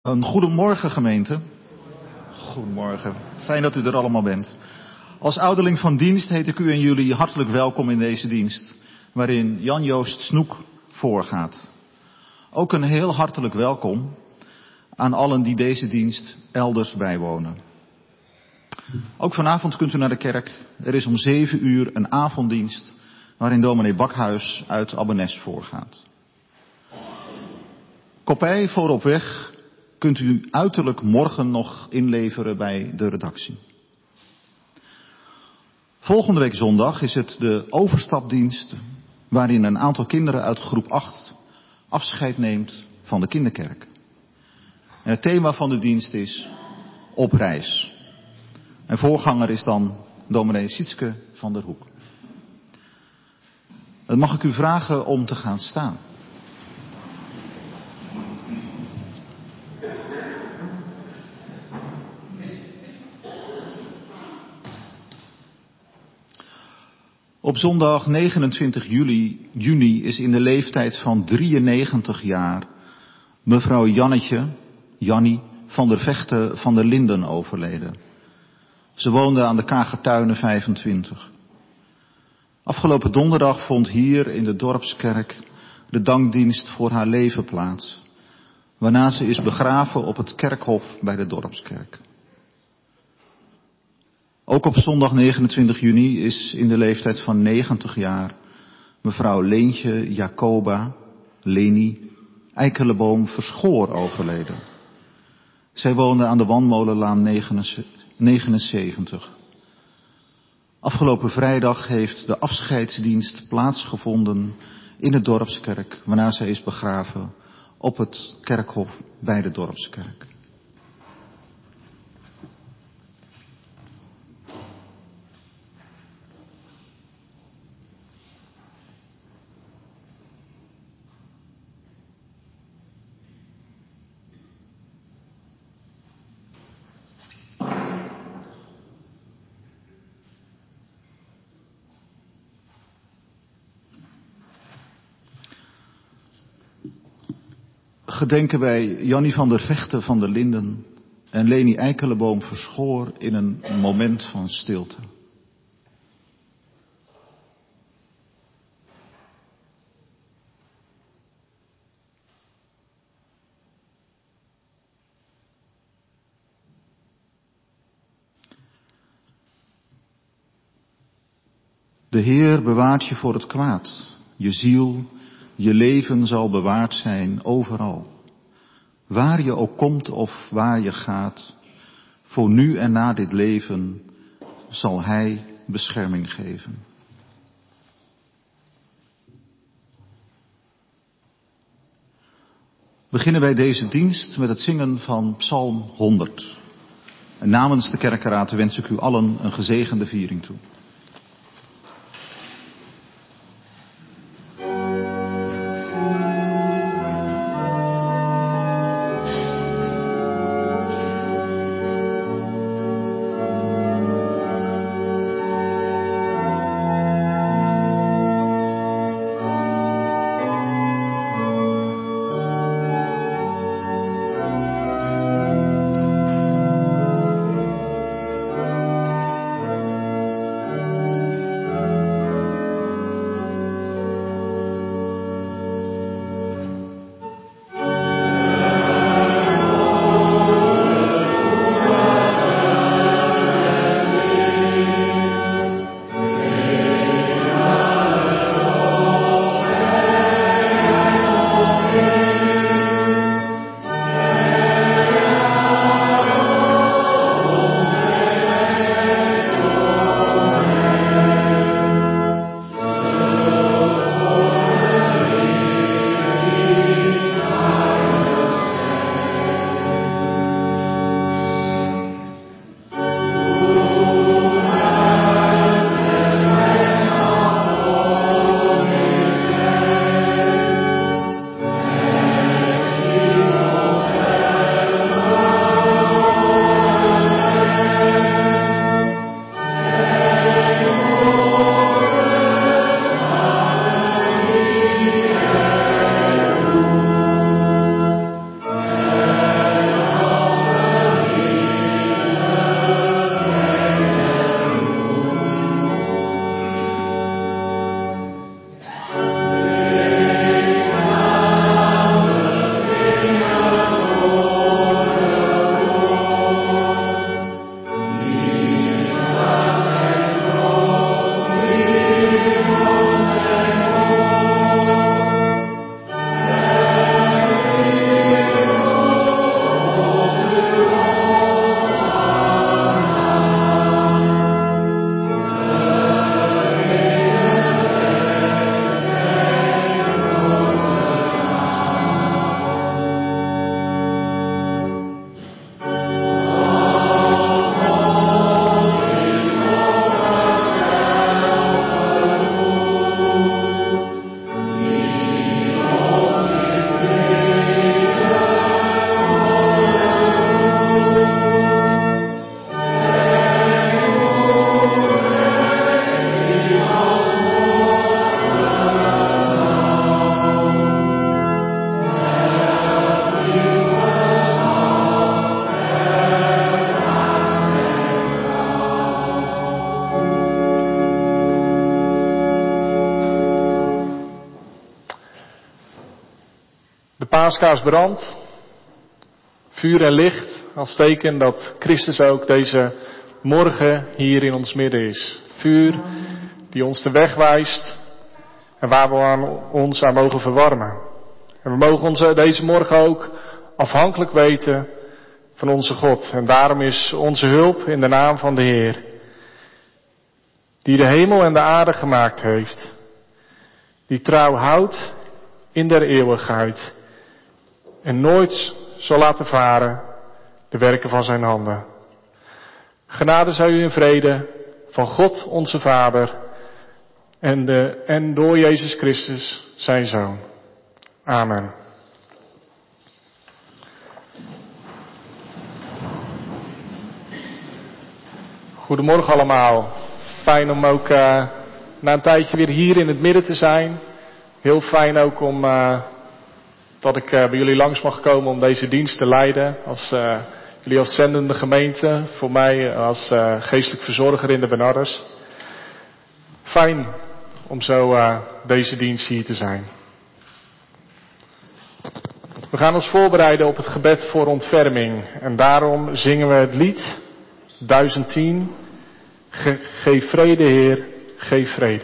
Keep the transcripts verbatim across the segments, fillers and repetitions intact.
Een goedemorgen gemeente. Goedemorgen. Fijn dat u er allemaal bent. Als ouderling van dienst heet ik u en jullie hartelijk welkom in deze dienst, waarin Jan-Joost Snoek voorgaat. Ook een heel hartelijk welkom aan allen die deze dienst elders bijwonen. Ook vanavond kunt u naar de kerk. Er is om zeven uur een avonddienst waarin dominee Bakhuis uit Abbenes voorgaat. Kopij voor op weg kunt u uiterlijk morgen nog inleveren bij de redactie. Volgende week zondag is het de overstapdienst waarin een aantal kinderen uit groep acht afscheid neemt van de kinderkerk. En het thema van de dienst is op reis. En voorganger is dan dominee Sietske van der Hoek. Dan mag ik u vragen om te gaan staan. Op zondag negenentwintig juli, juni is in de leeftijd van drieënnegentig jaar mevrouw Jannetje, Jannie van der Vechten van der Linden overleden. Ze woonde aan de Kagertuinen vijfentwintig. Afgelopen donderdag vond hier in de dorpskerk de dankdienst voor haar leven plaats, waarna ze is begraven op het kerkhof bij de dorpskerk. Ook op zondag negenentwintig juni is in de leeftijd van negentig jaar mevrouw Leentje Jacoba, Leni, Eikeleboom Verschoor overleden. Zij woonde aan de Wanmolenlaan negenenzeventig. Afgelopen vrijdag heeft de afscheidsdienst plaatsgevonden in de dorpskerk, waarna zij is begraven op het kerkhof bij de dorpskerk. Gedenken wij Jannie van der Vechten van der Linden en Leni Eikeleboom Verschoor in een moment van stilte. De Heer bewaart je voor het kwaad. Je ziel, je leven zal bewaard zijn overal. Waar je ook komt of waar je gaat, voor nu en na dit leven zal Hij bescherming geven. Beginnen wij deze dienst met het zingen van Psalm honderd. En namens de kerkenraad wens ik u allen een gezegende viering toe. paaskaars brandt. Vuur en licht als teken dat Christus ook deze morgen hier in ons midden is. Vuur die ons de weg wijst en waar we aan ons aan mogen verwarmen. En we mogen ons deze morgen ook afhankelijk weten van onze God. En daarom is onze hulp in de naam van de Heer, die de hemel en de aarde gemaakt heeft, die trouw houdt in der eeuwigheid en nooit zal laten varen de werken van zijn handen. Genade zij u in vrede van God onze Vader en, de, en door Jezus Christus zijn Zoon. Amen. Goedemorgen allemaal. Fijn om ook uh, na een tijdje weer hier in het midden te zijn. Heel fijn ook om uh, dat ik uh, bij jullie langs mag komen om deze dienst te leiden. Als, uh, jullie als zendende gemeente, voor mij als uh, geestelijk verzorger in de Bernardus. Fijn om zo uh, deze dienst hier te zijn. We gaan ons voorbereiden op het gebed voor ontferming. En daarom zingen we het lied duizend tien. Ge- geef vrede, Heer, geef vrede.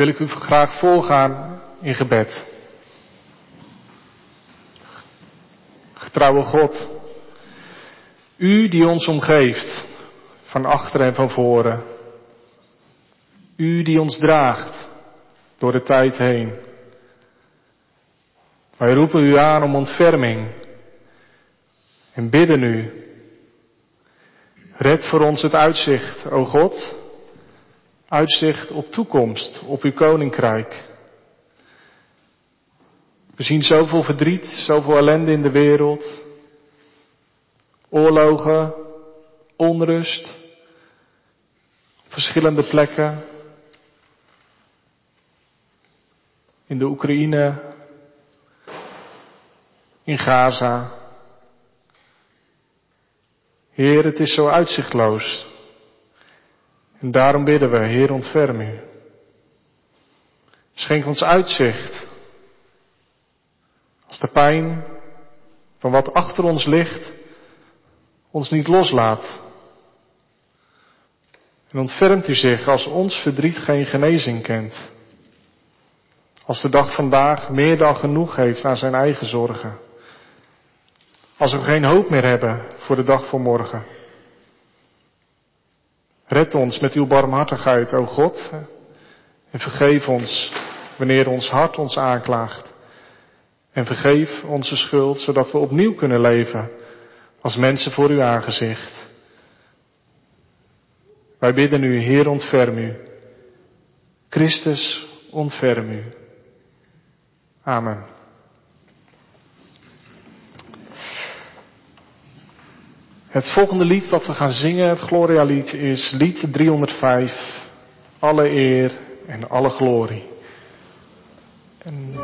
wil ik u graag voorgaan in gebed. Getrouwe God, u die ons omgeeft, van achteren en van voren. U die ons draagt door de tijd heen. Wij roepen u aan om ontferming en bidden u. Red voor ons het uitzicht, o God, uitzicht op toekomst, op uw koninkrijk. We zien zoveel verdriet, zoveel ellende in de wereld. Oorlogen, onrust, op verschillende plekken. In de Oekraïne, in Gaza. Heer, het is zo uitzichtloos. En daarom bidden we, Heer, ontferm u. Schenk ons uitzicht. Als de pijn van wat achter ons ligt, ons niet loslaat. En ontfermt u zich als ons verdriet geen genezing kent. Als de dag vandaag meer dan genoeg heeft aan zijn eigen zorgen. Als we geen hoop meer hebben voor de dag van morgen. Red ons met uw barmhartigheid, o God. En vergeef ons wanneer ons hart ons aanklaagt. En vergeef onze schuld, zodat we opnieuw kunnen leven als mensen voor uw aangezicht. Wij bidden u, Heer, ontferm u. Christus, ontferm u. Amen. Het volgende lied wat we gaan zingen, het Gloria-lied, is lied driehonderdvijf. Alle eer en alle glorie. En...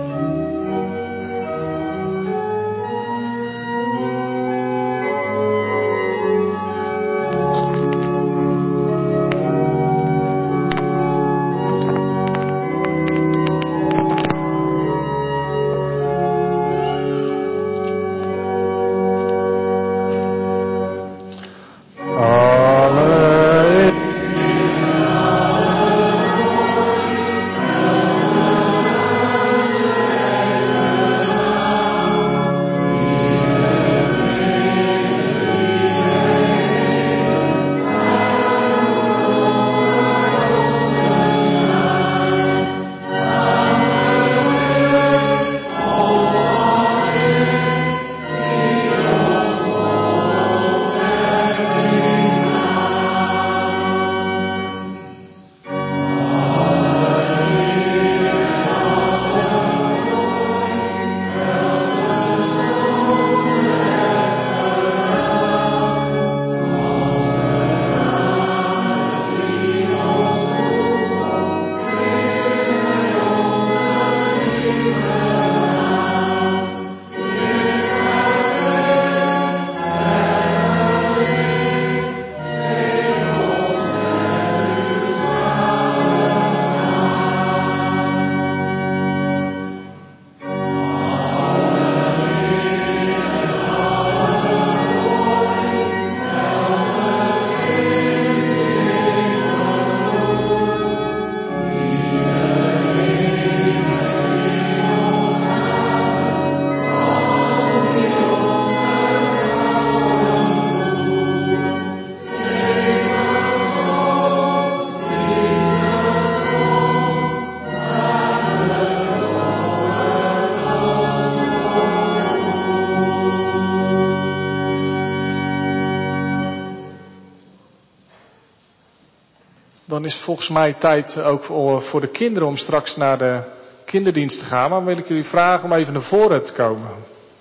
Dan is het volgens mij tijd ook voor de kinderen om straks naar de kinderdienst te gaan. Maar dan wil ik jullie vragen om even naar voren te komen.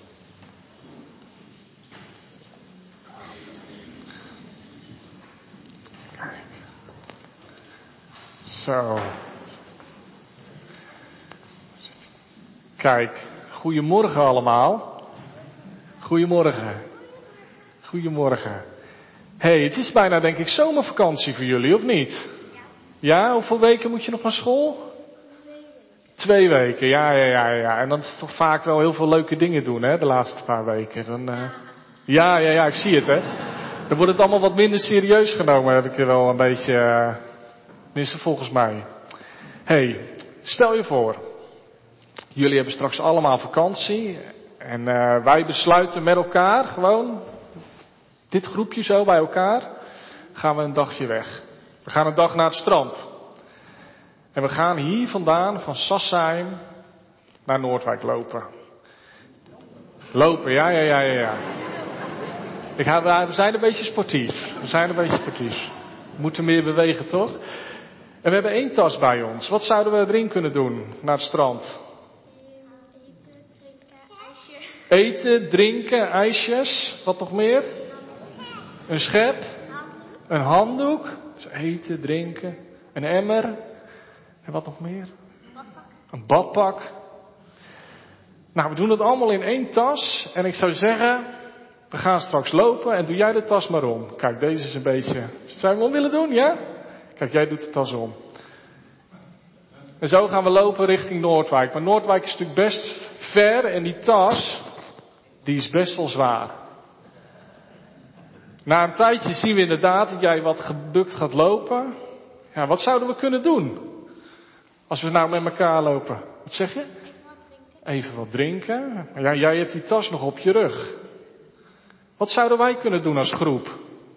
Zo. Kijk, goedemorgen allemaal. Goedemorgen. Goedemorgen. Hé, hey, het is bijna denk ik zomervakantie voor jullie, of niet? Ja, hoeveel weken moet je nog naar school? Twee weken, ja, ja, ja, ja. En dan is het toch vaak wel heel veel leuke dingen doen, hè, de laatste paar weken. Dan, uh... Ja, ja, ja, ik zie het, hè. Dan wordt het allemaal wat minder serieus genomen, heb ik er wel een beetje, uh... tenminste volgens mij. Hé, Hey, stel je voor, jullie hebben straks allemaal vakantie en uh, wij besluiten met elkaar gewoon, dit groepje zo bij elkaar, gaan we een dagje weg. We gaan een dag naar het strand. En we gaan hier vandaan, van Sassheim, naar Noordwijk lopen. Lopen, ja, ja, ja, ja, ja. Ik ga, we zijn een beetje sportief. We zijn een beetje sportief. We moeten meer bewegen, toch? En we hebben één tas bij ons. Wat zouden we erin kunnen doen, naar het strand? Eten, drinken, ijsje. Eten, drinken, ijsjes. Wat nog meer? Een schep. Een handdoek. Dus eten, drinken. Een emmer. En wat nog meer? Badpak. Een badpak. Nou, we doen het allemaal in één tas. En ik zou zeggen, we gaan straks lopen en doe jij de tas maar om. Kijk, deze is een beetje... Zou je hem om willen doen, ja? Kijk, jij doet de tas om. En zo gaan we lopen richting Noordwijk. Maar Noordwijk is natuurlijk best ver en die tas, die is best wel zwaar. Na een tijdje zien we inderdaad dat jij wat gebukt gaat lopen. Ja, wat zouden we kunnen doen? Als we nou met elkaar lopen. Wat zeg je? Even wat drinken. Maar ja, jij hebt die tas nog op je rug. Wat zouden wij kunnen doen als groep?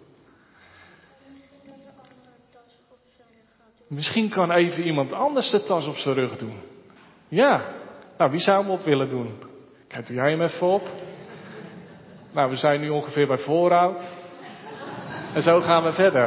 Misschien kan even iemand anders de tas op zijn rug doen. Ja. Nou, wie zou hem op willen doen? Kijk, doe jij hem even op. Nou, we zijn nu ongeveer bij voorhoud. En zo gaan we verder.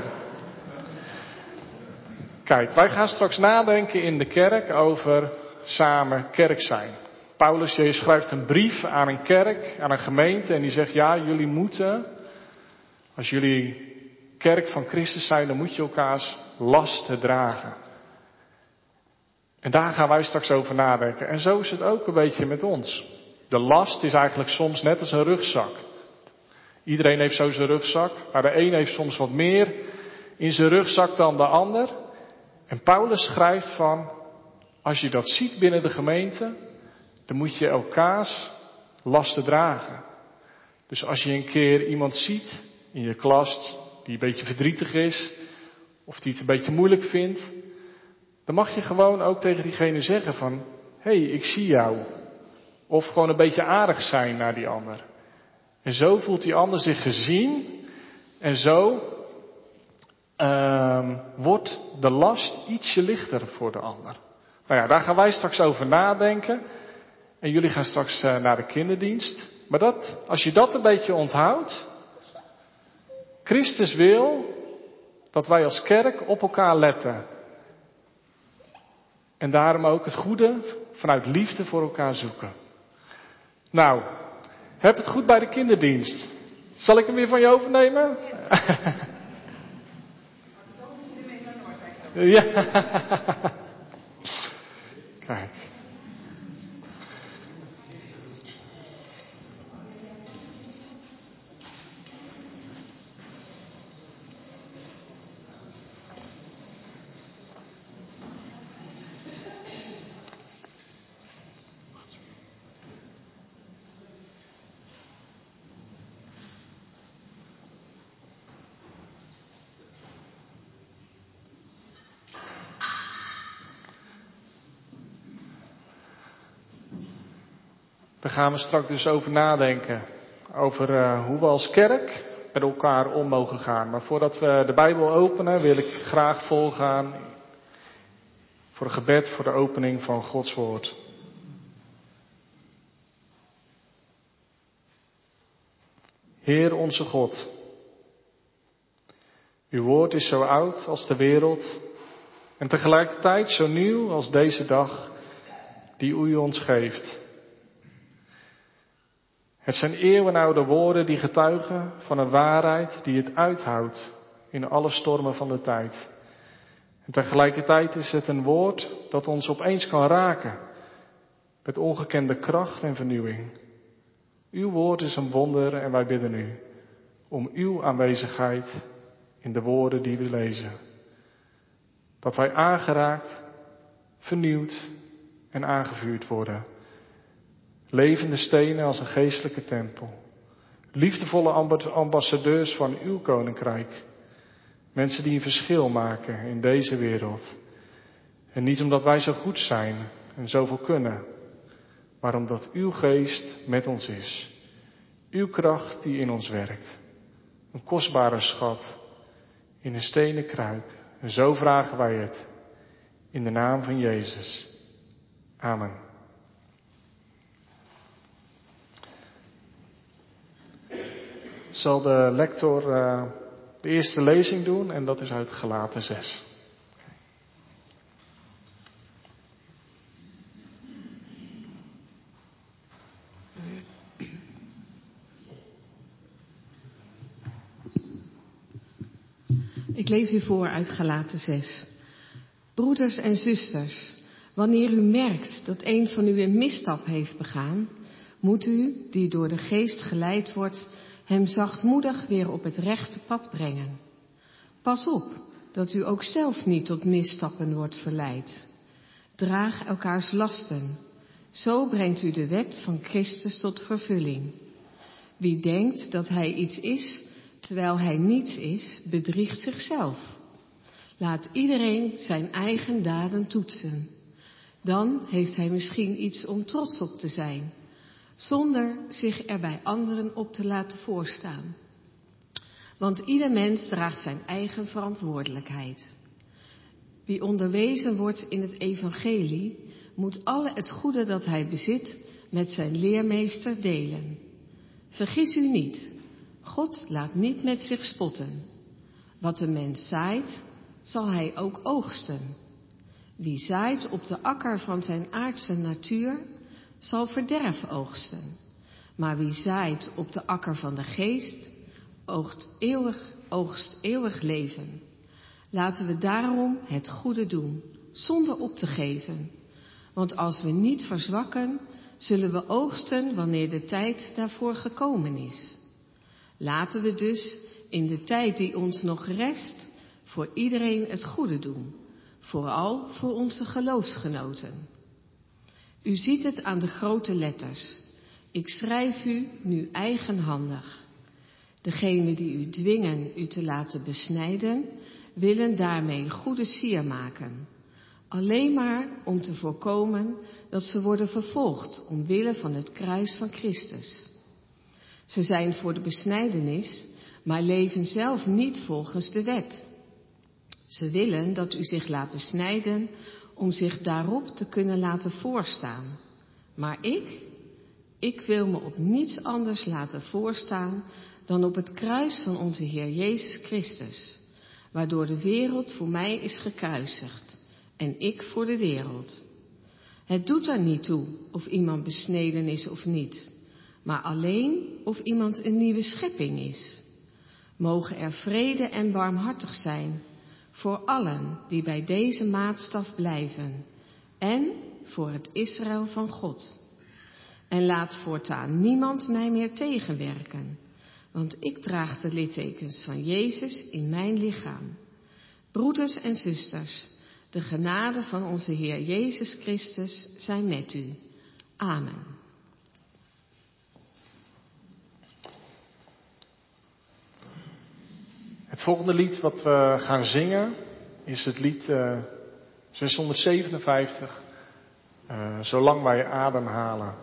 Kijk, wij gaan straks nadenken in de kerk over samen kerk zijn. Paulus je schrijft een brief aan een kerk, aan een gemeente en die zegt, ja, jullie moeten, als jullie kerk van Christus zijn, dan moet je elkaars lasten dragen. En daar gaan wij straks over nadenken. En zo is het ook een beetje met ons. De last is eigenlijk soms net als een rugzak. Iedereen heeft zo zijn rugzak, maar de een heeft soms wat meer in zijn rugzak dan de ander. En Paulus schrijft van, als je dat ziet binnen de gemeente, dan moet je elkaars lasten dragen. Dus als je een keer iemand ziet in je klas die een beetje verdrietig is, of die het een beetje moeilijk vindt, dan mag je gewoon ook tegen diegene zeggen van, hé, hey, ik zie jou. Of gewoon een beetje aardig zijn naar die ander. En zo voelt die ander zich gezien en zo uh, wordt de last ietsje lichter voor de ander. Nou ja, daar gaan wij straks over nadenken. En jullie gaan straks uh, naar de kinderdienst. Maar dat, als je dat een beetje onthoudt. Christus wil dat wij als kerk op elkaar letten. En daarom ook het goede vanuit liefde voor elkaar zoeken. Nou, heb het goed bij de kinderdienst. Zal ik hem weer van je overnemen? Ja. Kijk. Daar gaan we straks dus over nadenken. Over uh, hoe we als kerk met elkaar om mogen gaan. Maar voordat we de Bijbel openen, wil ik graag volgaan voor een gebed voor de opening van Gods woord. Heer onze God, uw woord is zo oud als de wereld en tegelijkertijd zo nieuw als deze dag die u ons geeft. Het zijn eeuwenoude woorden die getuigen van een waarheid die het uithoudt in alle stormen van de tijd. En tegelijkertijd is het een woord dat ons opeens kan raken met ongekende kracht en vernieuwing. Uw woord is een wonder en wij bidden u om uw aanwezigheid in de woorden die we lezen. Dat wij aangeraakt, vernieuwd en aangevuurd worden. Levende stenen als een geestelijke tempel. Liefdevolle ambassadeurs van uw koninkrijk. Mensen die een verschil maken in deze wereld. En niet omdat wij zo goed zijn en zoveel kunnen, maar omdat uw geest met ons is. Uw kracht die in ons werkt. Een kostbare schat in een stenen kruik. En zo vragen wij het in de naam van Jezus. Amen. Zal de lector uh, de eerste lezing doen en dat is uit Galaten zes. Ik lees u voor uit Galaten zes. Broeders en zusters, wanneer u merkt dat een van u een misstap heeft begaan, moet u, die door de geest geleid wordt, hem zachtmoedig weer op het rechte pad brengen. Pas op, dat u ook zelf niet tot misstappen wordt verleid. Draag elkaars lasten. Zo brengt u de wet van Christus tot vervulling. Wie denkt dat hij iets is, terwijl hij niets is, bedriegt zichzelf. Laat iedereen zijn eigen daden toetsen. Dan heeft hij misschien iets om trots op te zijn, zonder zich er bij anderen op te laten voorstaan. Want ieder mens draagt zijn eigen verantwoordelijkheid. Wie onderwezen wordt in het evangelie, moet alle het goede dat hij bezit met zijn leermeester delen. Vergis u niet, God laat niet met zich spotten. Wat de mens zaait, zal hij ook oogsten. Wie zaait op de akker van zijn aardse natuur, zal verderf oogsten. Maar wie zaait op de akker van de geest, oogst eeuwig, oogst eeuwig leven. Laten we daarom het goede doen, zonder op te geven. Want als we niet verzwakken, zullen we oogsten wanneer de tijd daarvoor gekomen is. Laten we dus in de tijd die ons nog rest, voor iedereen het goede doen. Vooral voor onze geloofsgenoten. U ziet het aan de grote letters. Ik schrijf u nu eigenhandig. Degenen die u dwingen u te laten besnijden, willen daarmee goede sier maken. Alleen maar om te voorkomen dat ze worden vervolgd omwille van het kruis van Christus. Ze zijn voor de besnijdenis, maar leven zelf niet volgens de wet. Ze willen dat u zich laat besnijden om zich daarop te kunnen laten voorstaan. Maar ik, ik wil me op niets anders laten voorstaan dan op het kruis van onze Heer Jezus Christus, waardoor de wereld voor mij is gekruisigd en ik voor de wereld. Het doet er niet toe of iemand besneden is of niet, maar alleen of iemand een nieuwe schepping is. Mogen er vrede en barmhartig zijn voor allen die bij deze maatstaf blijven en voor het Israël van God. En laat voortaan niemand mij meer tegenwerken, want ik draag de littekens van Jezus in mijn lichaam. Broeders en zusters, de genade van onze Heer Jezus Christus zijn met u. Amen. Het volgende lied wat we gaan zingen is het lied uh, zeshonderdzevenenvijftig, uh, Zolang wij ademhalen.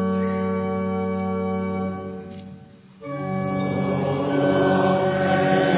Oh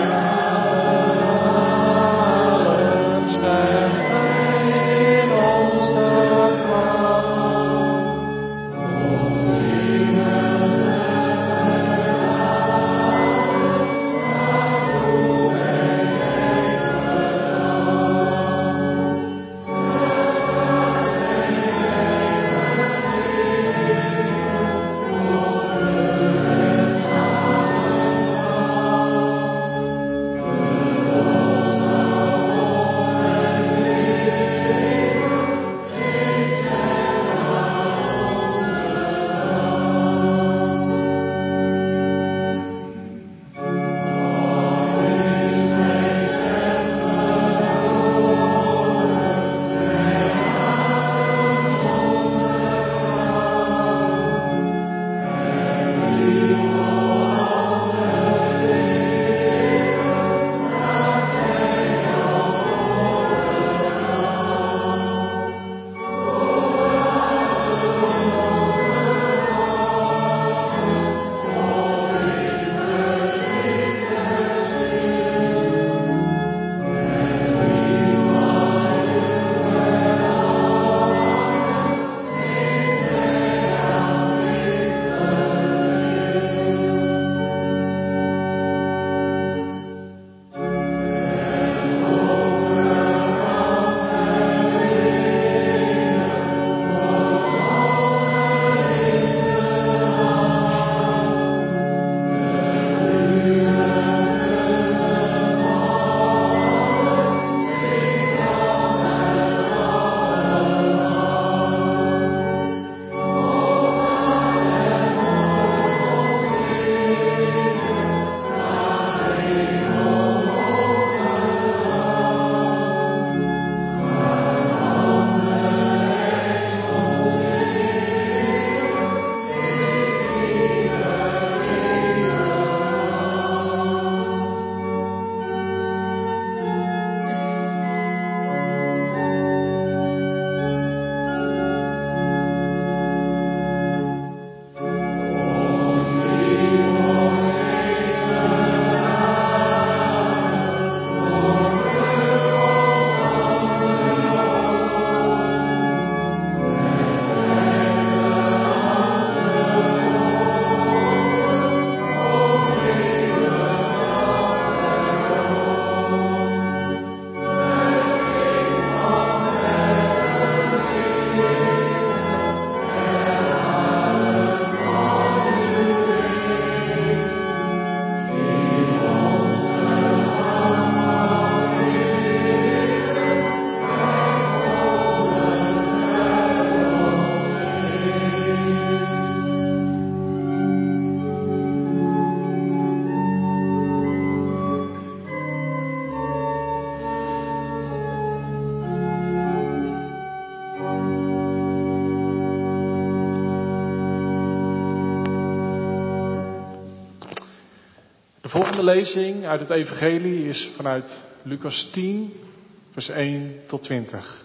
volgende lezing uit het evangelie is vanuit Lucas tien, vers één tot twintig.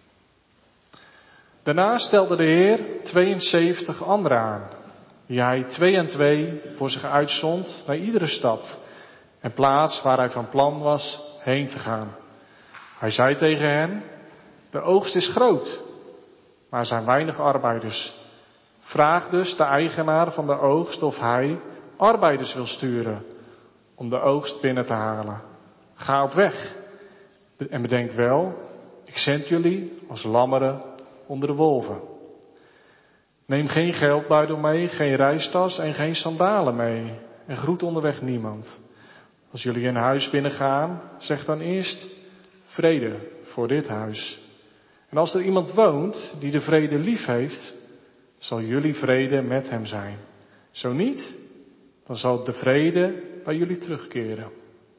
Daarna stelde de Heer tweeënzeventig anderen aan, die hij twee en twee voor zich uitzond naar iedere stad en plaats waar hij van plan was heen te gaan. Hij zei tegen hen, de oogst is groot, maar er zijn weinig arbeiders. Vraag dus de eigenaar van de oogst of hij arbeiders wil sturen om de oogst binnen te halen. Ga op weg en bedenk wel, ik zend jullie als lammeren onder de wolven. Neem geen geldbuidel mee, geen reistas en geen sandalen mee en groet onderweg niemand. Als jullie een huis binnengaan, zeg dan eerst vrede voor dit huis. En als er iemand woont die de vrede lief heeft, zal jullie vrede met hem zijn. Zo niet, dan zal de vrede bij jullie terugkeren.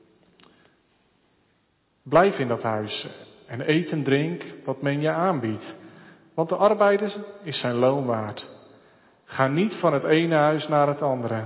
Blijf in dat huis en eet en drink wat men je aanbiedt. Want de arbeider is zijn loon waard. Ga niet van het ene huis naar het andere.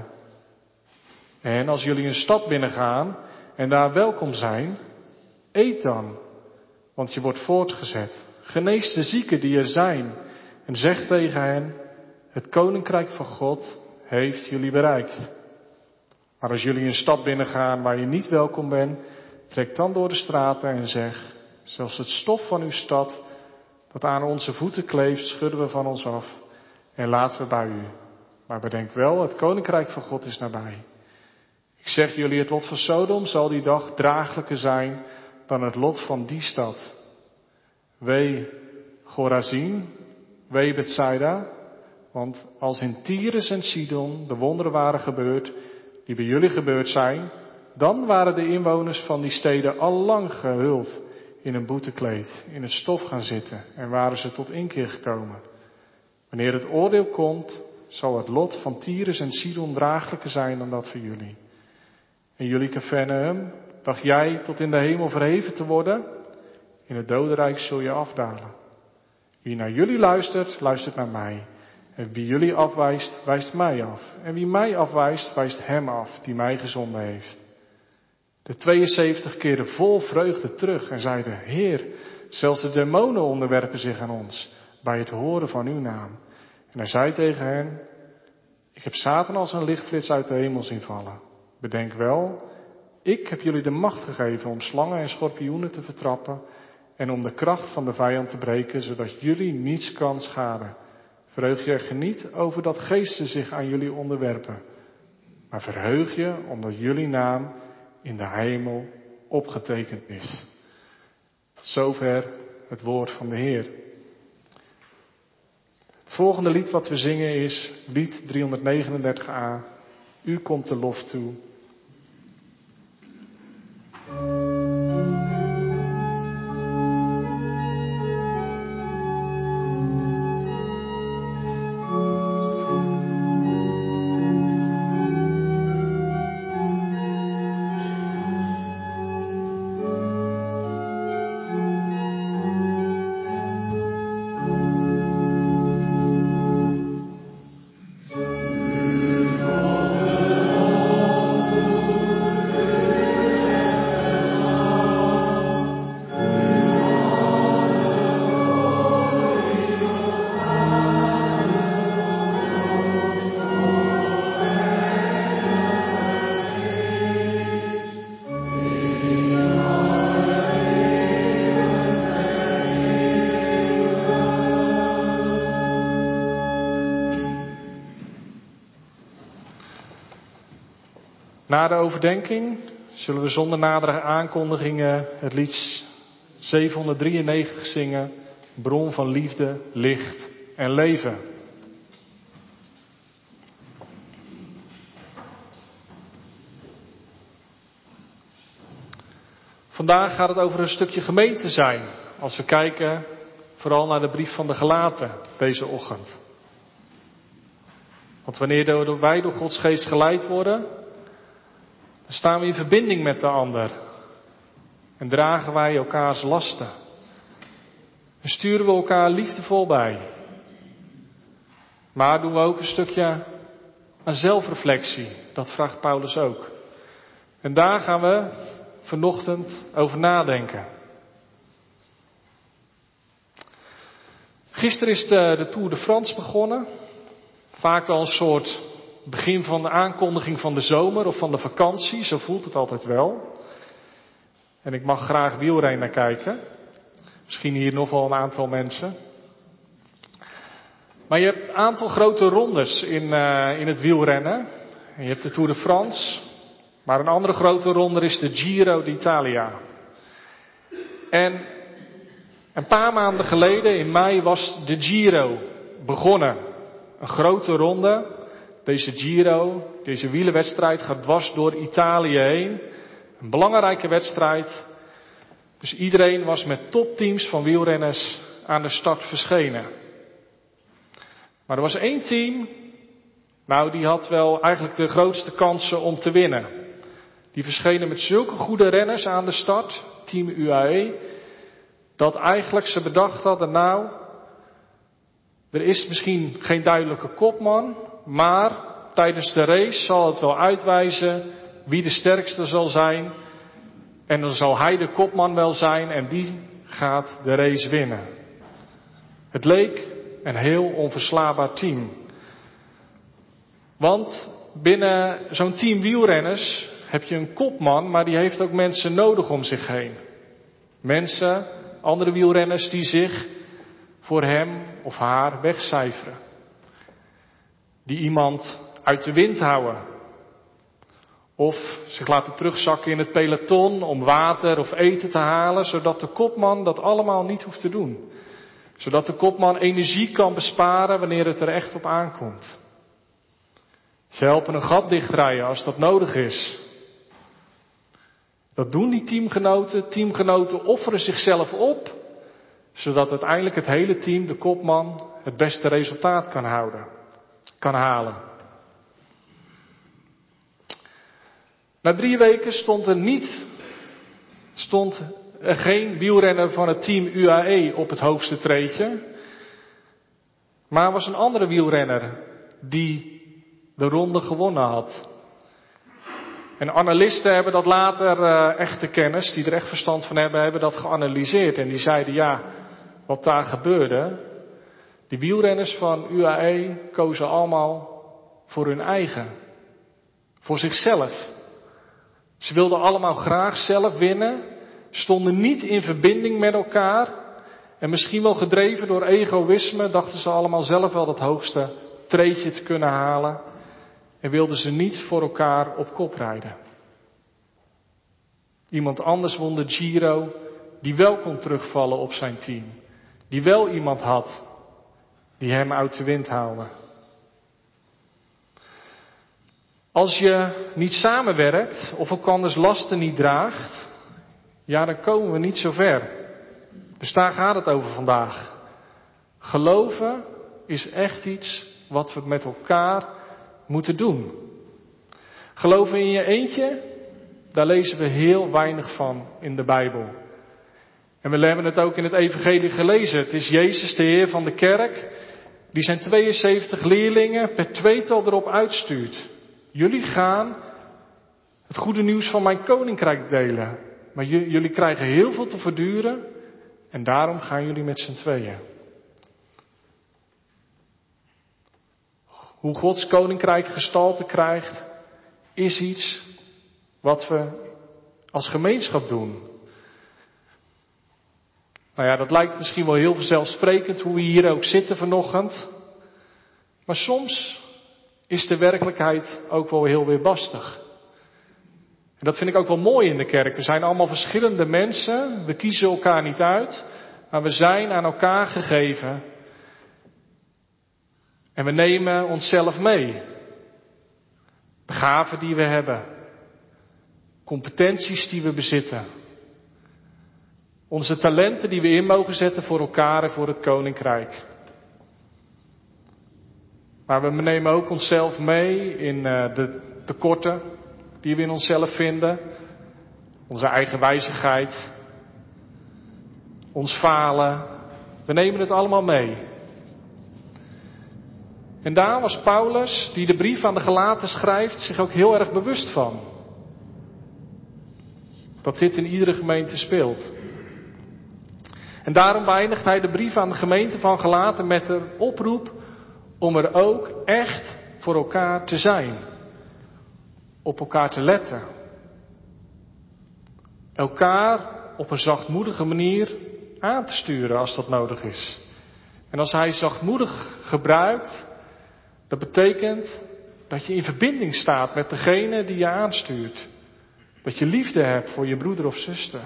En als jullie een stad binnengaan en daar welkom zijn, eet dan, want je wordt voortgezet. Genees de zieken die er zijn en zeg tegen hen, het koninkrijk van God heeft jullie bereikt. Maar als jullie een stad binnengaan waar je niet welkom bent, trek dan door de straten en zeg, zelfs het stof van uw stad dat aan onze voeten kleeft, schudden we van ons af en laten we bij u. Maar bedenk wel, het koninkrijk van God is nabij. Ik zeg jullie, het lot van Sodom zal die dag draaglijker zijn dan het lot van die stad. Wee Chorazin, wee Bethsaida, want als in Tyrus en Sidon de wonderen waren gebeurd die bij jullie gebeurd zijn, dan waren de inwoners van die steden al lang gehuld in een boetekleed, in het stof gaan zitten en waren ze tot inkeer gekomen. Wanneer het oordeel komt, zal het lot van Tyrus en Sidon draaglijker zijn dan dat van jullie. En jullie Capernaum, dacht jij tot in de hemel verheven te worden? In het dodenrijk zul je afdalen. Wie naar jullie luistert, luistert naar mij. En wie jullie afwijst, wijst mij af. En wie mij afwijst, wijst hem af, die mij gezonden heeft. De tweeënzeventig keerden vol vreugde terug en zeiden, Heer, zelfs de demonen onderwerpen zich aan ons, bij het horen van uw naam. En hij zei tegen hen, ik heb Satan als een lichtflits uit de hemel zien vallen. Bedenk wel, ik heb jullie de macht gegeven om slangen en schorpioenen te vertrappen en om de kracht van de vijand te breken, zodat jullie niets kan schaden. Verheug je er niet over dat geesten zich aan jullie onderwerpen, maar verheug je omdat jullie naam in de hemel opgetekend is. Tot zover het woord van de Heer. Het volgende lied wat we zingen is lied driehonderdnegenendertig a. U komt de lof toe. Na de overdenking zullen we zonder nadere aankondigingen het lied zevenhonderddrieënnegentig zingen, Bron van liefde, licht en leven. Vandaag gaat het over een stukje gemeente zijn, als we kijken vooral naar de brief van de Galaten deze ochtend. Want wanneer wij door Gods geest geleid worden, dan staan we in verbinding met de ander. En dragen wij elkaars lasten. En sturen we elkaar liefdevol bij. Maar doen we ook een stukje aan zelfreflectie. Dat vraagt Paulus ook. En daar gaan we vanochtend over nadenken. Gisteren is de, de Tour de France begonnen. Vaak wel een soort begin van de aankondiging van de zomer of van de vakantie. Zo voelt het altijd wel. En ik mag graag wielrennen kijken. Misschien hier nog wel een aantal mensen. Maar je hebt een aantal grote rondes in, uh, in het wielrennen. En je hebt de Tour de France. Maar een andere grote ronde is de Giro d'Italia. En een paar maanden geleden, in mei, was de Giro begonnen. Een grote ronde. Deze Giro, deze wielerwedstrijd gaat dwars door Italië heen. Een belangrijke wedstrijd. Dus iedereen was met topteams van wielrenners aan de start verschenen. Maar er was één team, nou die had wel eigenlijk de grootste kansen om te winnen. Die verschenen met zulke goede renners aan de start, team U A E, dat eigenlijk ze bedacht hadden, nou, er is misschien geen duidelijke kopman, maar tijdens de race zal het wel uitwijzen wie de sterkste zal zijn. En dan zal hij de kopman wel zijn en die gaat de race winnen. Het leek een heel onverslaanbaar team. Want binnen zo'n team wielrenners heb je een kopman, maar die heeft ook mensen nodig om zich heen. Mensen, andere wielrenners die zich voor hem of haar wegcijferen. Die iemand uit de wind houden. Of zich laten terugzakken in het peloton om water of eten te halen, zodat de kopman dat allemaal niet hoeft te doen. Zodat de kopman energie kan besparen wanneer het er echt op aankomt. Ze helpen een gat dichtrijden als dat nodig is. Dat doen die teamgenoten. Teamgenoten offeren zichzelf op, zodat uiteindelijk het hele team, de kopman, het beste resultaat kan houden, kan halen. Na drie weken stond er niet, stond er geen wielrenner van het team U A E op het hoogste treedje. Maar er was een andere wielrenner die de ronde gewonnen had. En analisten hebben dat later, uh, echte kennis, die er echt verstand van hebben, hebben dat geanalyseerd. En die zeiden, ja, wat daar gebeurde, die wielrenners van U A E kozen allemaal voor hun eigen. Voor zichzelf. Ze wilden allemaal graag zelf winnen, stonden niet in verbinding met elkaar. En misschien wel gedreven door egoïsme, dachten ze allemaal zelf wel dat hoogste treedje te kunnen halen. En wilden ze niet voor elkaar op kop rijden. Iemand anders won de Giro, die wel kon terugvallen op zijn team. Die wel iemand had, die hem uit de wind haalde. Als je niet samenwerkt of elkanders lasten niet draagt, ja, dan komen we niet zo ver. Dus daar gaat het over vandaag. Geloven is echt iets wat we met elkaar moeten doen. Geloven in je eentje, daar lezen we heel weinig van in de Bijbel. En we hebben het ook in het evangelie gelezen. Het is Jezus, de Heer van de kerk, die zijn tweeënzeventig leerlingen per tweetal erop uitstuurt. Jullie gaan het goede nieuws van mijn koninkrijk delen. Maar j- jullie krijgen heel veel te verduren en daarom gaan jullie met z'n tweeën. Hoe Gods koninkrijk gestalte krijgt, is iets wat we als gemeenschap doen. Nou ja, dat lijkt misschien wel heel vanzelfsprekend hoe we hier ook zitten vanochtend. Maar soms is de werkelijkheid ook wel heel weerbarstig. En dat vind ik ook wel mooi in de kerk. We zijn allemaal verschillende mensen. We kiezen elkaar niet uit. Maar we zijn aan elkaar gegeven. En we nemen onszelf mee. De gaven die we hebben. Competenties die we bezitten. Onze talenten die we in mogen zetten voor elkaar en voor het koninkrijk. Maar we nemen ook onszelf mee in de tekorten die we in onszelf vinden. Onze eigen wijzigheid. Ons falen. We nemen het allemaal mee. En daar was Paulus, die de brief aan de Galaten schrijft, zich ook heel erg bewust van. Dat dit in iedere gemeente speelt. En daarom beëindigt hij de brief aan de gemeente van Galaten met een oproep om er ook echt voor elkaar te zijn. Op elkaar te letten. Elkaar op een zachtmoedige manier aan te sturen als dat nodig is. En als hij zachtmoedig gebruikt, dat betekent dat je in verbinding staat met degene die je aanstuurt. Dat je liefde hebt voor je broeder of zuster.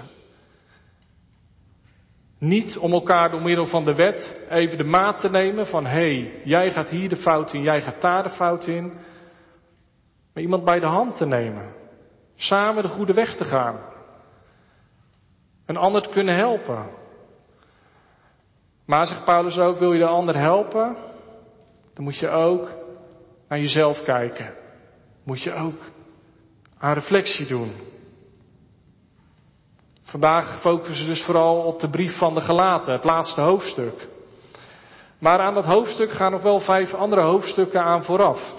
Niet om elkaar door middel van de wet even de maat te nemen van hé, hey, jij gaat hier de fout in, jij gaat daar de fout in. Maar iemand bij de hand te nemen. Samen de goede weg te gaan. Een ander te kunnen helpen. Maar zegt Paulus ook, wil je de ander helpen? Dan moet je ook naar jezelf kijken. Moet je ook aan reflectie doen. Vandaag focussen we dus vooral op de brief van de Galaten, het laatste hoofdstuk. Maar aan dat hoofdstuk gaan nog wel vijf andere hoofdstukken aan vooraf.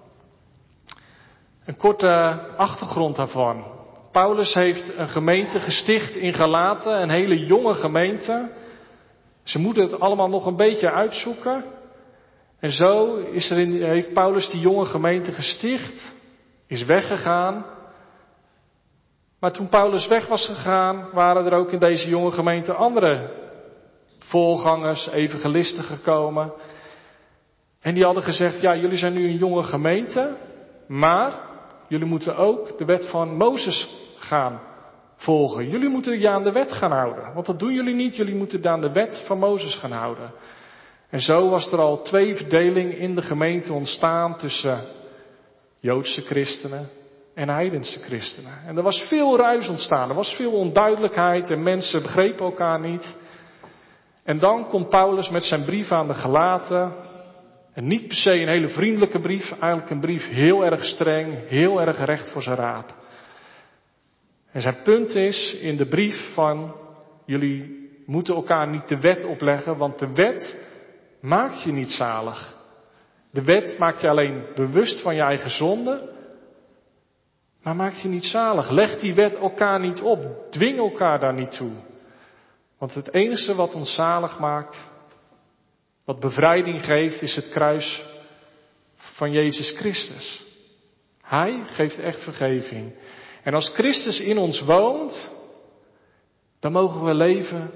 Een korte achtergrond daarvan. Paulus heeft een gemeente gesticht in Galaten, een hele jonge gemeente. Ze moeten het allemaal nog een beetje uitzoeken. En zo is er in, heeft Paulus die jonge gemeente gesticht, is weggegaan. Maar toen Paulus weg was gegaan, waren er ook in deze jonge gemeente andere voorgangers, evangelisten gekomen. En die hadden gezegd, ja, jullie zijn nu een jonge gemeente, maar jullie moeten ook de wet van Mozes gaan volgen. Jullie moeten je aan de wet gaan houden. Want dat doen jullie niet, jullie moeten aan de wet van Mozes gaan houden. En zo was er al twee verdeling in de gemeente ontstaan tussen Joodse christenen en heidense christenen. En er was veel ruis ontstaan, er was veel onduidelijkheid en mensen begrepen elkaar niet. En dan komt Paulus met zijn brief aan de Galaten. En niet per se een hele vriendelijke brief, eigenlijk een brief heel erg streng, heel erg recht voor zijn raap. En zijn punt is in de brief van, jullie moeten elkaar niet de wet opleggen, want de wet maakt je niet zalig. De wet maakt je alleen bewust van je eigen zonde, maar maakt je niet zalig. Leg die wet elkaar niet op, dwing elkaar daar niet toe. Want het enige wat ons zalig maakt, wat bevrijding geeft, is het kruis van Jezus Christus. Hij geeft echt vergeving. En als Christus in ons woont, dan mogen we leven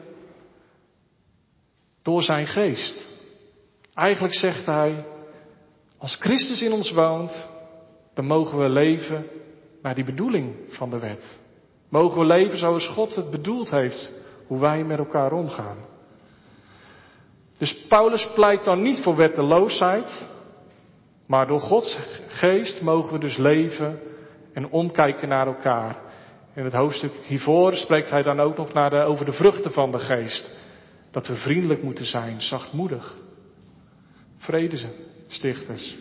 door zijn geest. Eigenlijk zegt hij, als Christus in ons woont, dan mogen we leven naar die bedoeling van de wet. Mogen we leven zoals God het bedoeld heeft, hoe wij met elkaar omgaan. Dus Paulus pleit dan niet voor wetteloosheid, maar door Gods geest mogen we dus leven en omkijken naar elkaar. In het hoofdstuk hiervoor spreekt hij dan ook nog naar de, over de vruchten van de geest. Dat we vriendelijk moeten zijn, zachtmoedig. Vredestichters.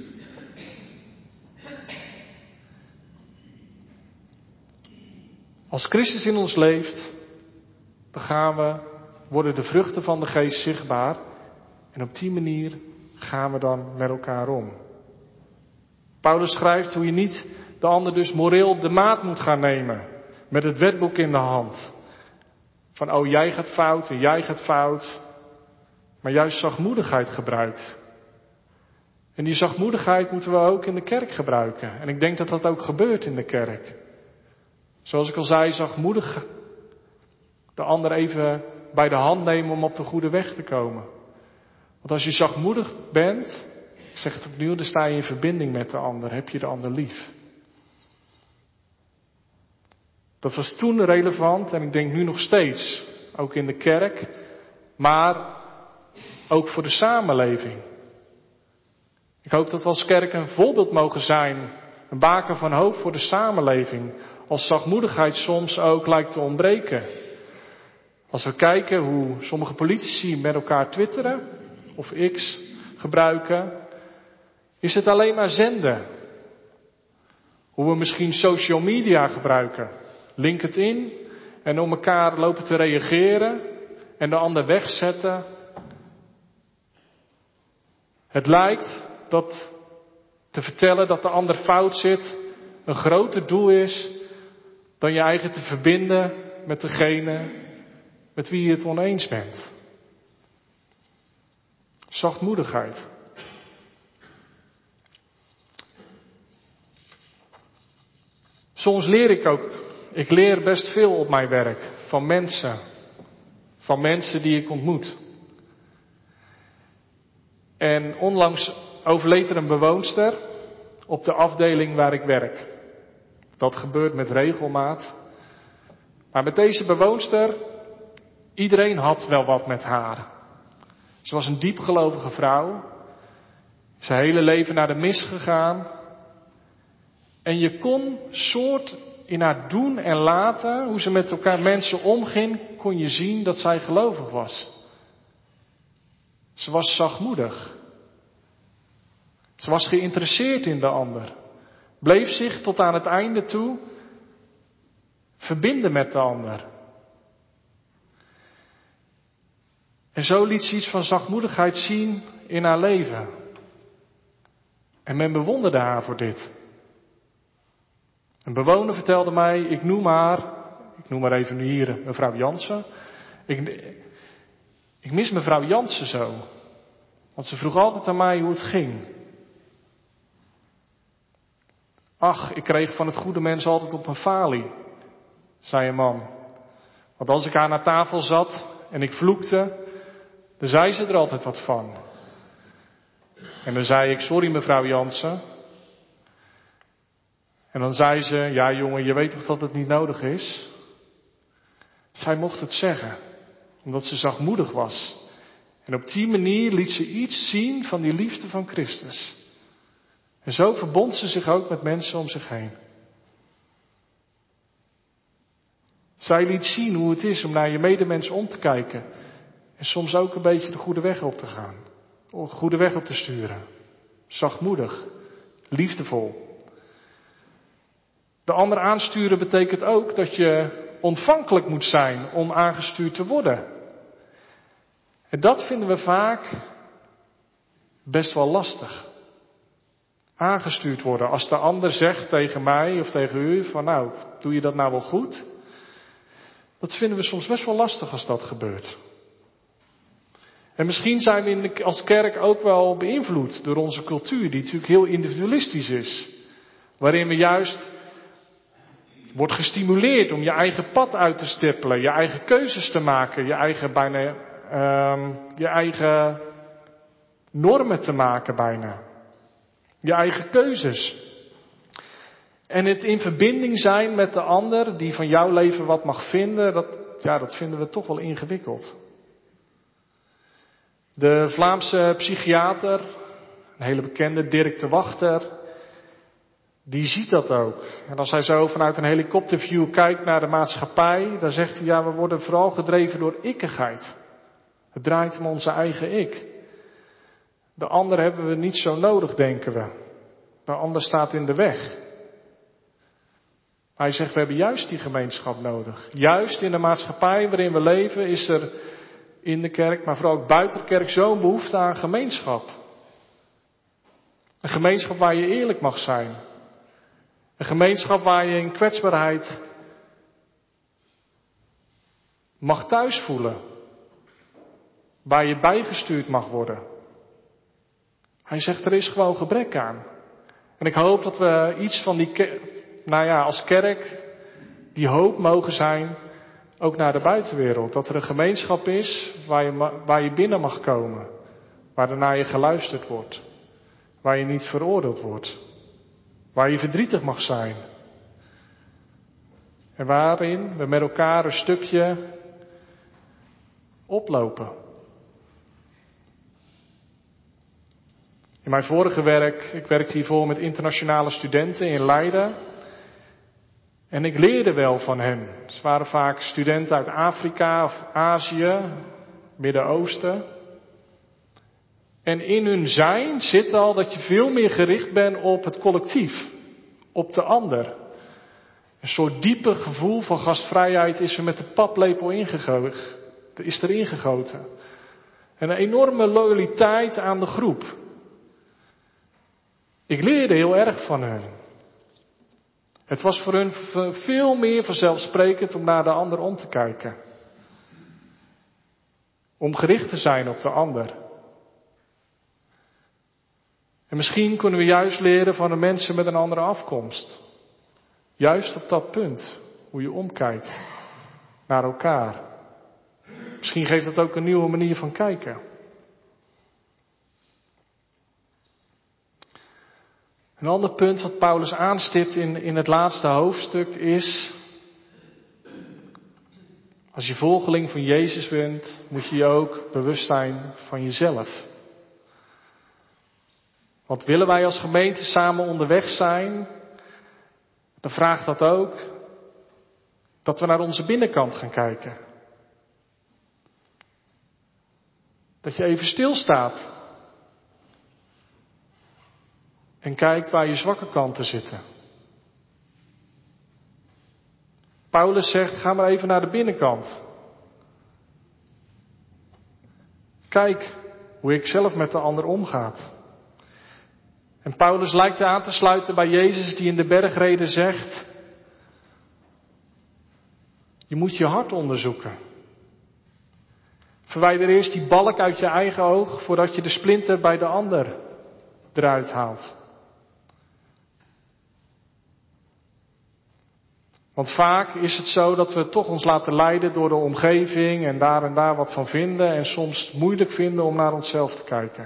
Als Christus in ons leeft, dan gaan we, worden de vruchten van de geest zichtbaar. En op die manier gaan we dan met elkaar om. Paulus schrijft hoe je niet de ander dus moreel de maat moet gaan nemen. Met het wetboek in de hand. Van oh, jij gaat fout en jij gaat fout. Maar juist zachtmoedigheid gebruikt. En die zachtmoedigheid moeten we ook in de kerk gebruiken. En ik denk dat dat ook gebeurt in de kerk. Zoals ik al zei, zachtmoedig de ander even bij de hand nemen om op de goede weg te komen. Want als je zachtmoedig bent, ik zeg het opnieuw, dan sta je in verbinding met de ander. Heb je de ander lief. Dat was toen relevant en ik denk nu nog steeds. Ook in de kerk. Maar ook voor de samenleving. Ik hoop dat we als kerk een voorbeeld mogen zijn. Een baken van hoop voor de samenleving. Als zachtmoedigheid soms ook lijkt te ontbreken. Als we kijken hoe sommige politici met elkaar twitteren. Of X gebruiken. Is het alleen maar zenden. Hoe we misschien social media gebruiken. LinkedIn. En om elkaar lopen te reageren. En de ander wegzetten. Het lijkt dat te vertellen dat de ander fout zit een groter doel is dan je eigen te verbinden met degene met wie je het oneens bent. Zachtmoedigheid. Soms leer ik ook, ik leer best veel op mijn werk van mensen, van mensen die ik ontmoet. En onlangs overleed er een bewoonster op de afdeling waar ik werk. Dat gebeurt met regelmaat. Maar met deze bewoonster, iedereen had wel wat met haar. Ze was een diepgelovige vrouw. Is haar hele leven naar de mis gegaan. En je kon soort in haar doen en laten, hoe ze met elkaar mensen omging, kon je zien dat zij gelovig was. Ze was zachtmoedig. Ze was geïnteresseerd in de ander. Bleef zich tot aan het einde toe verbinden met de ander. En zo liet ze iets van zachtmoedigheid zien in haar leven. En men bewonderde haar voor dit. Een bewoner vertelde mij, ik noem haar, ik noem haar even nu hier mevrouw Jansen. Ik, ik mis mevrouw Jansen zo. Want ze vroeg altijd aan mij hoe het ging. Ach, ik kreeg van het goede mens altijd op een falie, zei een man. Want als ik haar naar tafel zat en ik vloekte, dan zei ze er altijd wat van. En dan zei ik, sorry mevrouw Jansen. En dan zei ze, ja jongen, je weet toch dat het niet nodig is? Zij mocht het zeggen, omdat ze zachtmoedig was. En op die manier liet ze iets zien van die liefde van Christus. En zo verbond ze zich ook met mensen om zich heen. Zij liet zien hoe het is om naar je medemens om te kijken. En soms ook een beetje de goede weg op te gaan. De goede weg op te sturen. Zachtmoedig. Liefdevol. De ander aansturen betekent ook dat je ontvankelijk moet zijn om aangestuurd te worden. En dat vinden we vaak best wel lastig. Aangestuurd worden. Als de ander zegt tegen mij of tegen u van nou, doe je dat nou wel goed? Dat vinden we soms best wel lastig als dat gebeurt. En misschien zijn we in de, als kerk ook wel beïnvloed door onze cultuur, die natuurlijk heel individualistisch is. Waarin we juist wordt gestimuleerd om je eigen pad uit te stippelen, je eigen keuzes te maken, je eigen bijna, uh, je eigen normen te maken bijna. Je eigen keuzes. En het in verbinding zijn met de ander die van jouw leven wat mag vinden, dat, ja, dat vinden we toch wel ingewikkeld. De Vlaamse psychiater, een hele bekende, Dirk de Wachter, die ziet dat ook. En als hij zo vanuit een helikopterview kijkt naar de maatschappij, dan zegt hij, ja, we worden vooral gedreven door ikkigheid. Het draait om onze eigen ik. De ander hebben we niet zo nodig, denken we. De ander staat in de weg. Hij zegt, we hebben juist die gemeenschap nodig. Juist in de maatschappij waarin we leven is er in de kerk, maar vooral ook buiten de kerk, zo'n behoefte aan gemeenschap. Een gemeenschap waar je eerlijk mag zijn. Een gemeenschap waar je in kwetsbaarheid mag thuis voelen. Waar je bijgestuurd mag worden. Hij zegt, er is gewoon gebrek aan. En ik hoop dat we iets van die, nou ja, als kerk, die hoop mogen zijn, ook naar de buitenwereld. Dat er een gemeenschap is waar je, waar je binnen mag komen. Waar er naar je geluisterd wordt. Waar je niet veroordeeld wordt. Waar je verdrietig mag zijn. En waarin we met elkaar een stukje oplopen. In mijn vorige werk, ik werkte hiervoor met internationale studenten in Leiden. En ik leerde wel van hen. Ze waren vaak studenten uit Afrika of Azië, Midden-Oosten. En in hun zijn zit al dat je veel meer gericht bent op het collectief. Op de ander. Een soort diepe gevoel van gastvrijheid is er met de paplepel ingegoten. Is er ingegoten. En een enorme loyaliteit aan de groep. Ik leerde heel erg van hen. Het was voor hun veel meer vanzelfsprekend om naar de ander om te kijken. Om gericht te zijn op de ander. En misschien kunnen we juist leren van de mensen met een andere afkomst. Juist op dat punt, hoe je omkijkt naar elkaar. Misschien geeft dat ook een nieuwe manier van kijken. Een ander punt wat Paulus aanstipt in, in het laatste hoofdstuk is, als je volgeling van Jezus bent, moet je je ook bewust zijn van jezelf. Want willen wij als gemeente samen onderweg zijn, dan vraagt dat ook dat we naar onze binnenkant gaan kijken. Dat je even stilstaat. En kijkt waar je zwakke kanten zitten. Paulus zegt, ga maar even naar de binnenkant. Kijk hoe ik zelf met de ander omgaat. En Paulus lijkt aan te sluiten bij Jezus die in de bergreden zegt, je moet je hart onderzoeken. Verwijder eerst die balk uit je eigen oog voordat je de splinter bij de ander eruit haalt. Want vaak is het zo dat we toch ons laten leiden door de omgeving en daar en daar wat van vinden en soms moeilijk vinden om naar onszelf te kijken.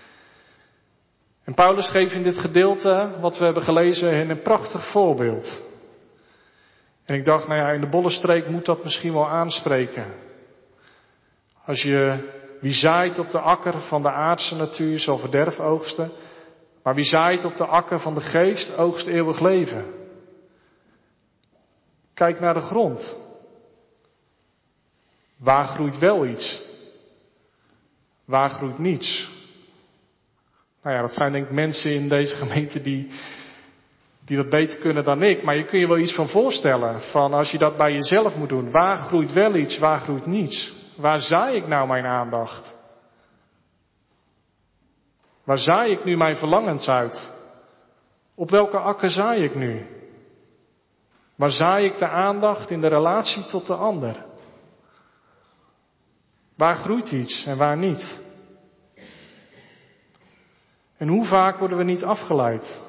En Paulus geeft in dit gedeelte wat we hebben gelezen een prachtig voorbeeld. En ik dacht, nou ja, in de Bollenstreek moet dat misschien wel aanspreken. Als je, wie zaait op de akker van de aardse natuur zal verderf oogsten, maar wie zaait op de akker van de geest oogst eeuwig leven. Kijk naar de grond. Waar groeit wel iets? Waar groeit niets? Nou ja, dat zijn denk ik mensen in deze gemeente die, die dat beter kunnen dan ik. Maar je kun je wel iets van voorstellen. Van als je dat bij jezelf moet doen. Waar groeit wel iets? Waar groeit niets? Waar zaai ik nou mijn aandacht? Waar zaai ik nu mijn verlangens uit? Op welke akker zaai ik nu? Waar zaai ik de aandacht in de relatie tot de ander? Waar groeit iets en waar niet? En hoe vaak worden we niet afgeleid?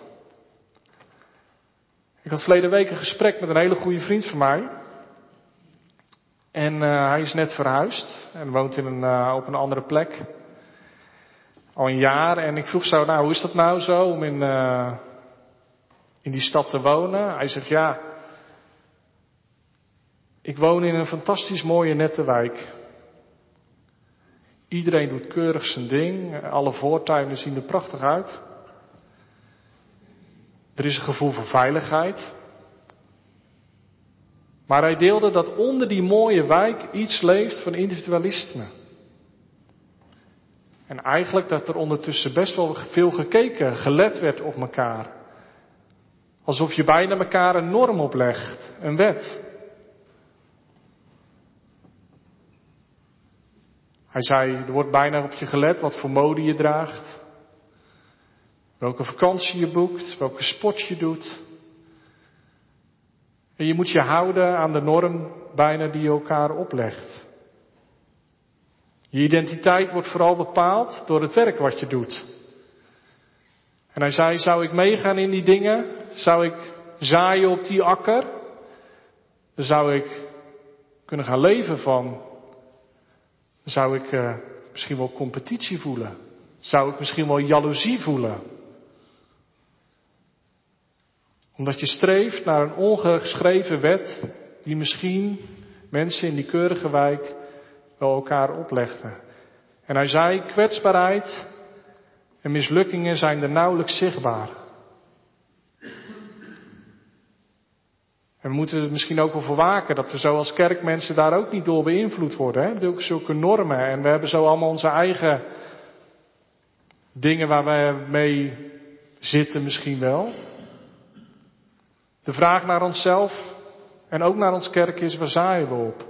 Ik had verleden week een gesprek met een hele goede vriend van mij. En uh, hij is net verhuisd en woont in een, uh, op een andere plek. Al een jaar. En ik vroeg zo, nou hoe is dat nou zo om in, uh, in die stad te wonen? Hij zegt, ja, ik woon in een fantastisch mooie nette wijk. Iedereen doet keurig zijn ding. Alle voortuinen zien er prachtig uit. Er is een gevoel van veiligheid. Maar hij deelde dat onder die mooie wijk iets leeft van individualisme. En eigenlijk dat er ondertussen best wel veel gekeken, gelet werd op elkaar. Alsof je bijna elkaar een norm oplegt, een wet. Hij zei, er wordt bijna op je gelet wat voor mode je draagt. Welke vakantie je boekt, welke sport je doet. En je moet je houden aan de norm bijna die je elkaar oplegt. Je identiteit wordt vooral bepaald door het werk wat je doet. En hij zei, zou ik meegaan in die dingen? Zou ik zaaien op die akker? Dan zou ik kunnen gaan leven van. Dan zou ik uh, misschien wel competitie voelen. Zou ik misschien wel jaloezie voelen. Omdat je streeft naar een ongeschreven wet die misschien mensen in die keurige wijk wel elkaar oplegden. En hij zei, kwetsbaarheid en mislukkingen zijn er nauwelijks zichtbaar. En we moeten er misschien ook wel voor waken dat we zo als kerkmensen daar ook niet door beïnvloed worden. Hè? Door zulke normen. En we hebben zo allemaal onze eigen dingen waar we mee zitten misschien wel. De vraag naar onszelf en ook naar ons kerk is, waar zaaien we op?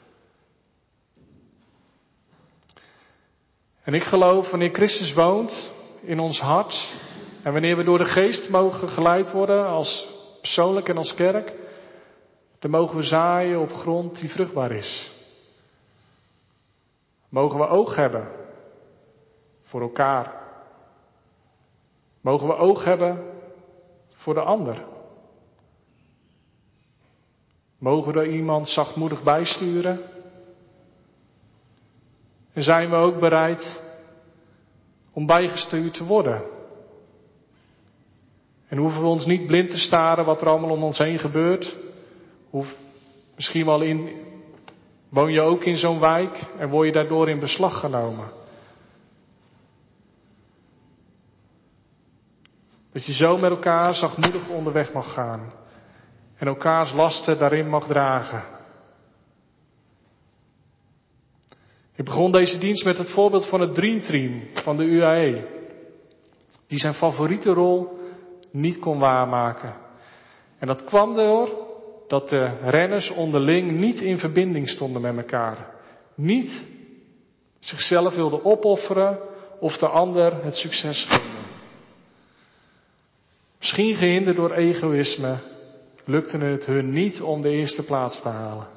En ik geloof, wanneer Christus woont in ons hart en wanneer we door de geest mogen geleid worden als persoonlijk en als kerk, dan mogen we zaaien op grond die vruchtbaar is. Mogen we oog hebben voor elkaar. Mogen we oog hebben voor de ander. Mogen we er iemand zachtmoedig bijsturen? En zijn we ook bereid om bijgestuurd te worden? En hoeven we ons niet blind te staren wat er allemaal om ons heen gebeurt? Hoef, misschien wel in, woon je ook in zo'n wijk en word je daardoor in beslag genomen? Dat je zo met elkaar zachtmoedig onderweg mag gaan. En elkaars lasten daarin mag dragen. Ik begon deze dienst met het voorbeeld van het Dream Team van de U A E. Die zijn favoriete rol niet kon waarmaken. En dat kwam door dat de renners onderling niet in verbinding stonden met elkaar. Niet zichzelf wilden opofferen of de ander het succes gunden. Misschien gehinderd door egoïsme lukte het hun niet om de eerste plaats te halen.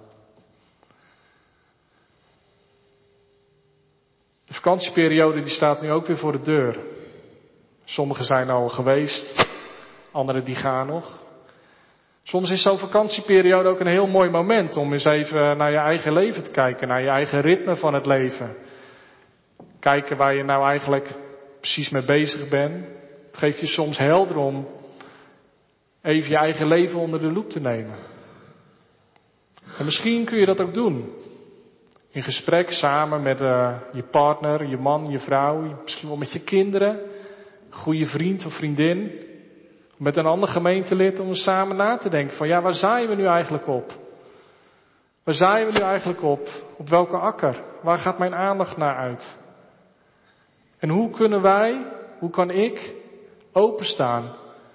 De vakantieperiode die staat nu ook weer voor de deur. Sommigen zijn al geweest, anderen die gaan nog. Soms is zo'n vakantieperiode ook een heel mooi moment om eens even naar je eigen leven te kijken, naar je eigen ritme van het leven. Kijken waar je nou eigenlijk precies mee bezig bent. Het geeft je soms helder om even je eigen leven onder de loep te nemen. En misschien kun je dat ook doen. In gesprek samen met uh, je partner, je man, je vrouw, misschien wel met je kinderen, een goede vriend of vriendin, met een ander gemeentelid om samen na te denken van ja, waar zaaien we nu eigenlijk op? Waar zaaien we nu eigenlijk op? Op welke akker? Waar gaat mijn aandacht naar uit? En hoe kunnen wij, hoe kan ik openstaan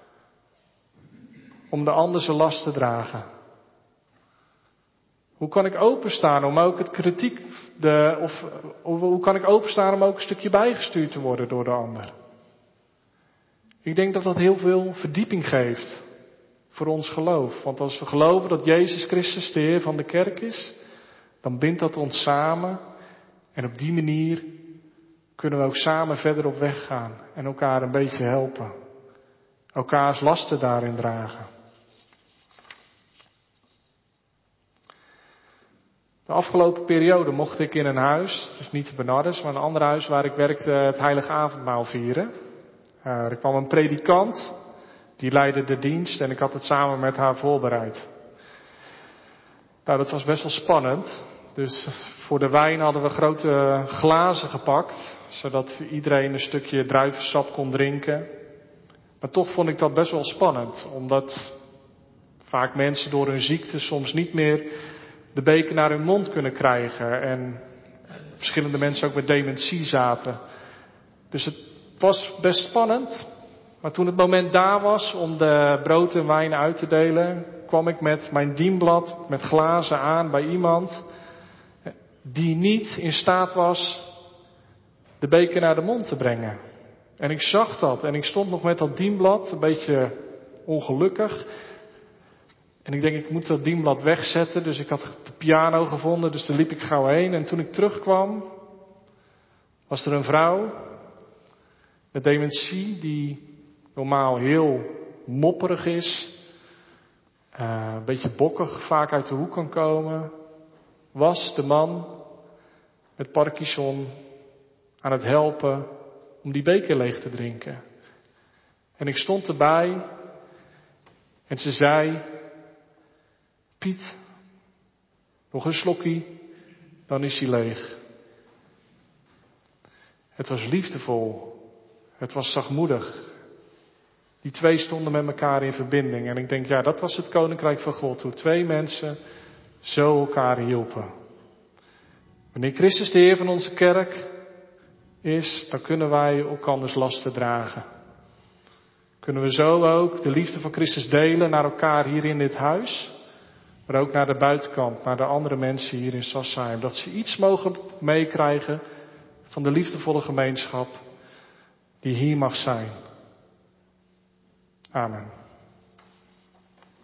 om de ander zijn last te dragen? Hoe kan ik openstaan om ook het kritiek, de, of, of hoe kan ik openstaan om ook een stukje bijgestuurd te worden door de ander? Ik denk dat dat heel veel verdieping geeft voor ons geloof. Want als we geloven dat Jezus Christus de Heer van de kerk is, dan bindt dat ons samen. En op die manier kunnen we ook samen verder op weg gaan en elkaar een beetje helpen. Elkaars lasten daarin dragen. De afgelopen periode mocht ik in een huis, het is niet de Bernardus, maar een ander huis waar ik werkte, het Heilige Avondmaal vieren. Uh, er kwam een predikant, die leidde de dienst en ik had het samen met haar voorbereid. Nou, dat was best wel spannend. Dus voor de wijn hadden we grote glazen gepakt, zodat iedereen een stukje druivensap kon drinken. Maar toch vond ik dat best wel spannend, omdat vaak mensen door hun ziekte soms niet meer de beker naar hun mond kunnen krijgen. En verschillende mensen ook met dementie zaten. Dus het was best spannend. Maar toen het moment daar was om de brood en wijn uit te delen, kwam ik met mijn dienblad met glazen aan bij iemand die niet in staat was de beker naar de mond te brengen. En ik zag dat en ik stond nog met dat dienblad, een beetje ongelukkig. En ik denk, ik moet dat dienblad wegzetten. Dus ik had de piano gevonden, dus daar liep ik gauw heen. En toen ik terugkwam, was er een vrouw met dementie die normaal heel mopperig is. Uh, een beetje bokkig, vaak uit de hoek kan komen. Was de man met Parkinson aan het helpen om die beker leeg te drinken. En ik stond erbij en ze zei: Piet, nog een slokkie, dan is hij leeg. Het was liefdevol. Het was zachtmoedig. Die twee stonden met elkaar in verbinding. En ik denk, ja, dat was het koninkrijk van God. Hoe twee mensen zo elkaar hielpen. Wanneer Christus de Heer van onze kerk is, dan kunnen wij elkanders lasten dragen. Kunnen we zo ook de liefde van Christus delen naar elkaar hier in dit huis. Maar ook naar de buitenkant, naar de andere mensen hier in Sassheim. Dat ze iets mogen meekrijgen van de liefdevolle gemeenschap die hier mag zijn. Amen.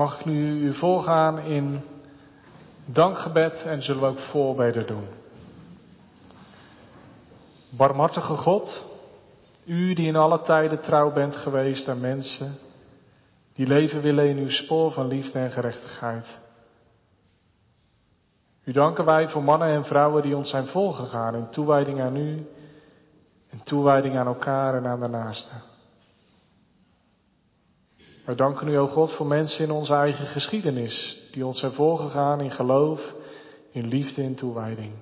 mag ik nu u voorgaan in dankgebed en zullen we ook voorbeden doen. Barmhartige God, u die in alle tijden trouw bent geweest aan mensen die leven willen in uw spoor van liefde en gerechtigheid. U danken wij voor mannen en vrouwen die ons zijn volgegaan in toewijding aan u en toewijding aan elkaar en aan de naasten. Wij danken u, o God, voor mensen in onze eigen geschiedenis die ons zijn voorgegaan in geloof, in liefde en toewijding.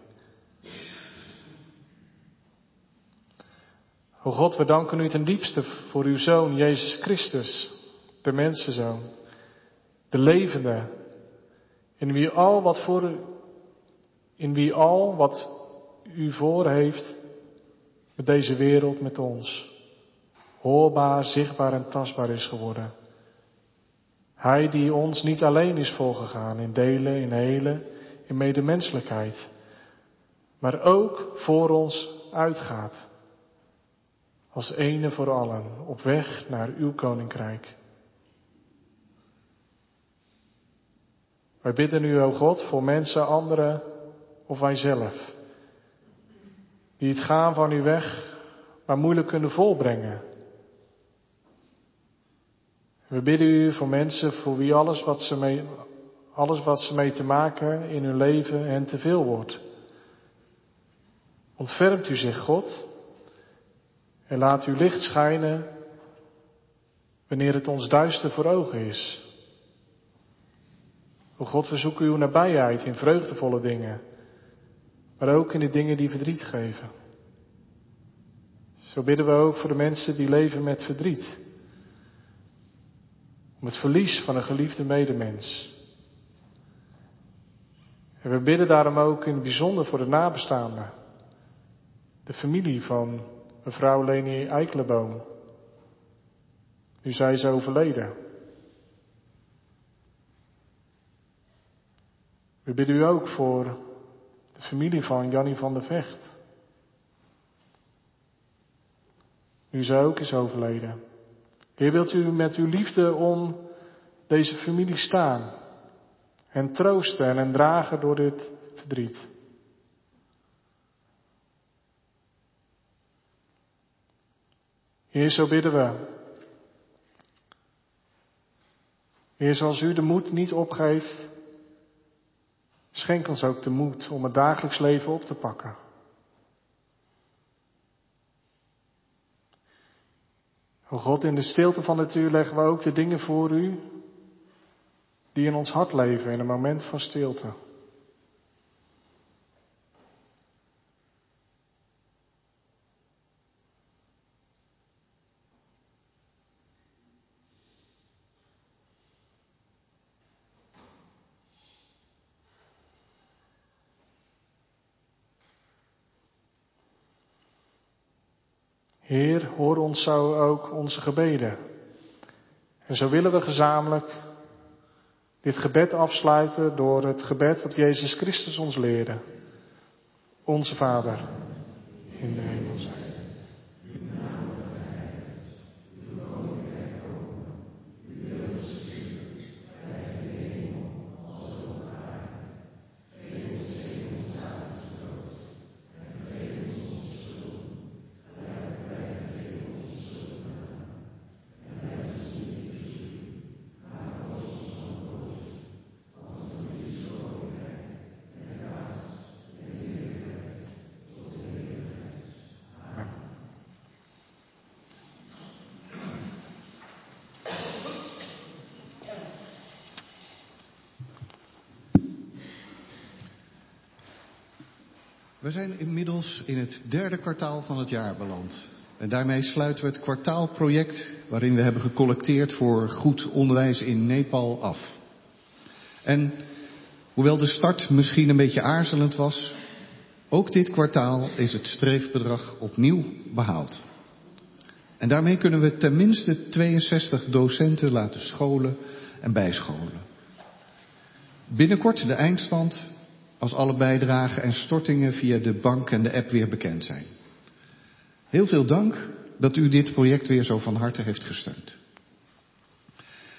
O God, we danken u ten diepste voor uw Zoon, Jezus Christus, de mensenzoon, de levende, in wie al wat voor, in wie al wat u voor heeft met deze wereld, met ons, hoorbaar, zichtbaar en tastbaar is geworden. Hij die ons niet alleen is voorgegaan in delen, in hele, in medemenselijkheid, maar ook voor ons uitgaat. Als ene voor allen, op weg naar uw koninkrijk. Wij bidden u, o God, voor mensen, anderen of wij zelf, die het gaan van uw weg maar moeilijk kunnen volbrengen. We bidden u voor mensen voor wie alles wat ze mee, alles wat ze mee te maken in hun leven hen te veel wordt. Ontfermt u zich, God, en laat uw licht schijnen wanneer het ons duister voor ogen is. O God, we zoeken uw nabijheid in vreugdevolle dingen, maar ook in de dingen die verdriet geven. Zo bidden we ook voor de mensen die leven met verdriet. Om het verlies van een geliefde medemens. En we bidden daarom ook in het bijzonder voor de nabestaanden. De familie van mevrouw Leni Eikeleboom. Nu zij is overleden. We bidden u ook voor de familie van Jannie van der Vecht. Nu zij ook is overleden. Heer, wilt u met uw liefde om deze familie staan en troosten en hen dragen door dit verdriet. Heer, zo bidden we. Heer, zoals u de moed niet opgeeft, schenk ons ook de moed om het dagelijks leven op te pakken. O God, in de stilte van het uur leggen we ook de dingen voor u die in ons hart leven in een moment van stilte. Heer, hoor ons zo ook onze gebeden. En zo willen we gezamenlijk dit gebed afsluiten door het gebed wat Jezus Christus ons leerde. Onze Vader, in de hemel zijt. We zijn inmiddels in het derde kwartaal van het jaar beland. En daarmee sluiten we het kwartaalproject waarin we hebben gecollecteerd voor goed onderwijs in Nepal af. En hoewel de start misschien een beetje aarzelend was, ook dit kwartaal is het streefbedrag opnieuw behaald. En daarmee kunnen we tenminste tweeënzestig docenten laten scholen en bijscholen. Binnenkort de eindstand als alle bijdragen en stortingen via de bank en de app weer bekend zijn. Heel veel dank dat u dit project weer zo van harte heeft gesteund.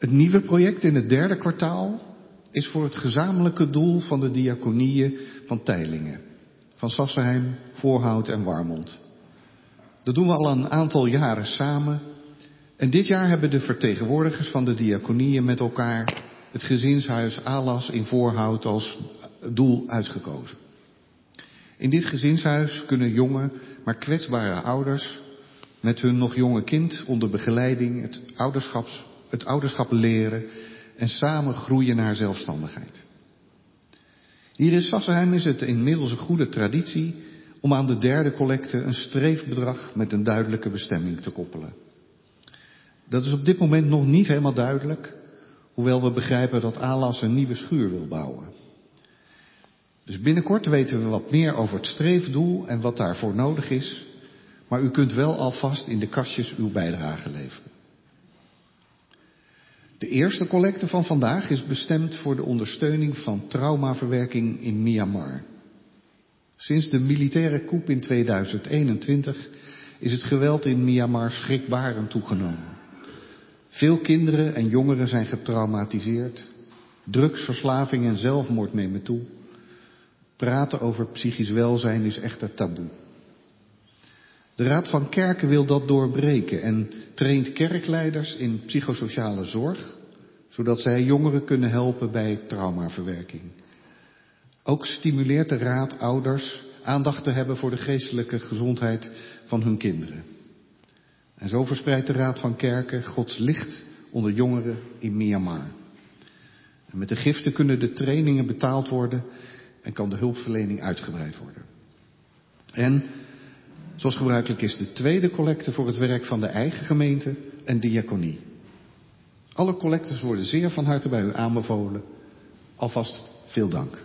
Het nieuwe project in het derde kwartaal is voor het gezamenlijke doel van de diaconieën van Teylingen, van Sassenheim, Voorhout en Warmond. Dat doen we al een aantal jaren samen. En dit jaar hebben de vertegenwoordigers van de diaconieën met elkaar het gezinshuis Alas in Voorhout als doel uitgekozen. In dit gezinshuis kunnen jonge, maar kwetsbare ouders met hun nog jonge kind onder begeleiding het ouderschap, het ouderschap leren en samen groeien naar zelfstandigheid. Hier in Sassenheim is het inmiddels een goede traditie om aan de derde collecte een streefbedrag met een duidelijke bestemming te koppelen. Dat is op dit moment nog niet helemaal duidelijk, hoewel we begrijpen dat Alas een nieuwe schuur wil bouwen. Dus binnenkort weten we wat meer over het streefdoel en wat daarvoor nodig is, maar u kunt wel alvast in de kastjes uw bijdrage leveren. De eerste collecte van vandaag is bestemd voor de ondersteuning van traumaverwerking in Myanmar. Sinds de militaire coup in tweeduizend eenentwintig is het geweld in Myanmar schrikbarend toegenomen. Veel kinderen en jongeren zijn getraumatiseerd. Drugsverslaving en zelfmoord nemen toe. Praten over psychisch welzijn is echter taboe. De Raad van Kerken wil dat doorbreken en traint kerkleiders in psychosociale zorg, zodat zij jongeren kunnen helpen bij traumaverwerking. Ook stimuleert de Raad ouders aandacht te hebben voor de geestelijke gezondheid van hun kinderen. En zo verspreidt de Raad van Kerken Gods licht onder jongeren in Myanmar. En met de giften kunnen de trainingen betaald worden en kan de hulpverlening uitgebreid worden. En, zoals gebruikelijk is, de tweede collecte voor het werk van de eigen gemeente en diaconie. Alle collectes worden zeer van harte bij u aanbevolen. Alvast veel dank.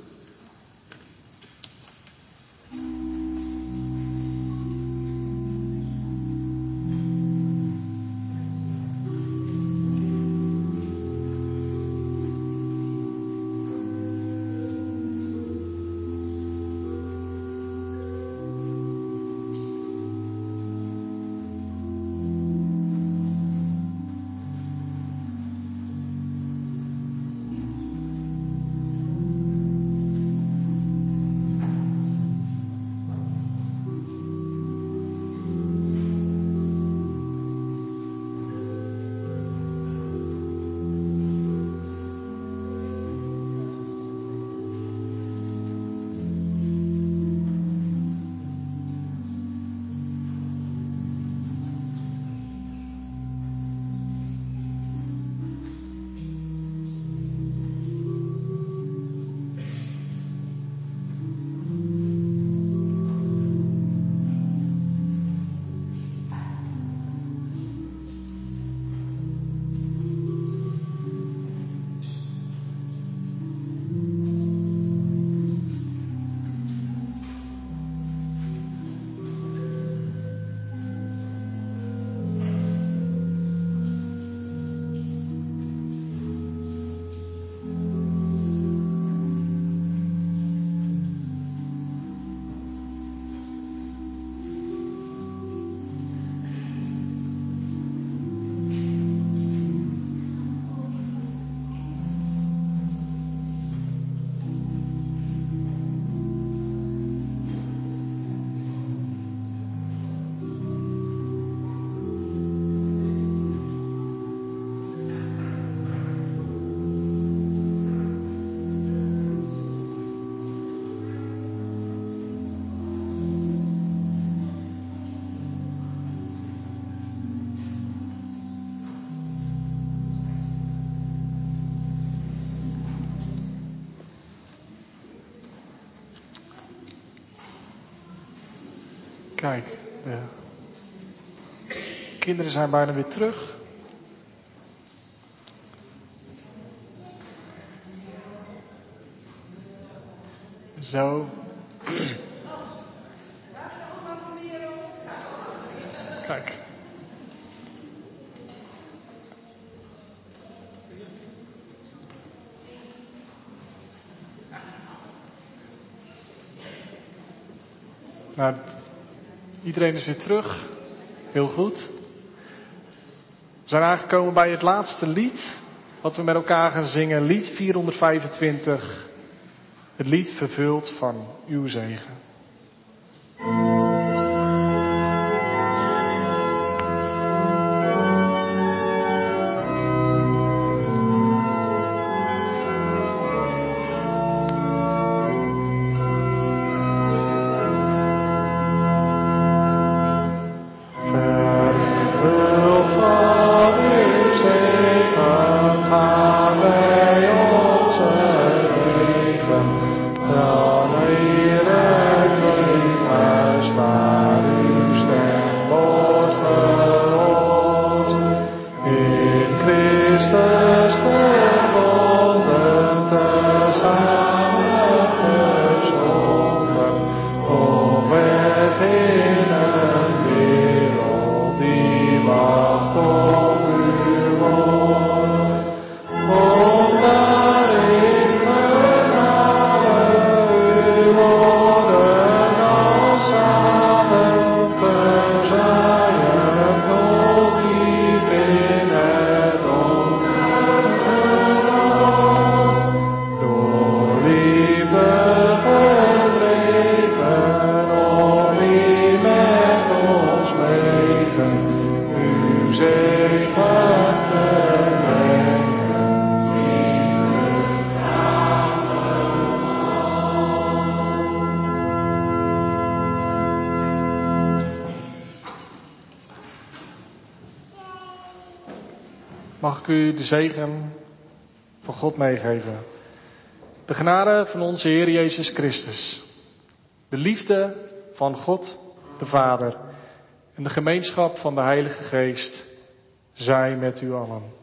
Kijk, de kinderen zijn bijna weer terug. Zo. Kijk. Nou, iedereen is weer terug. Heel goed. We zijn aangekomen bij het laatste lied wat we met elkaar gaan zingen. Lied vierhonderdvijfentwintig. Het lied vervuld van uw zegen. Mag ik u de zegen van God meegeven. De genade van onze Heer Jezus Christus. De liefde van God de Vader. En de gemeenschap van de Heilige Geest. Zij met u allen.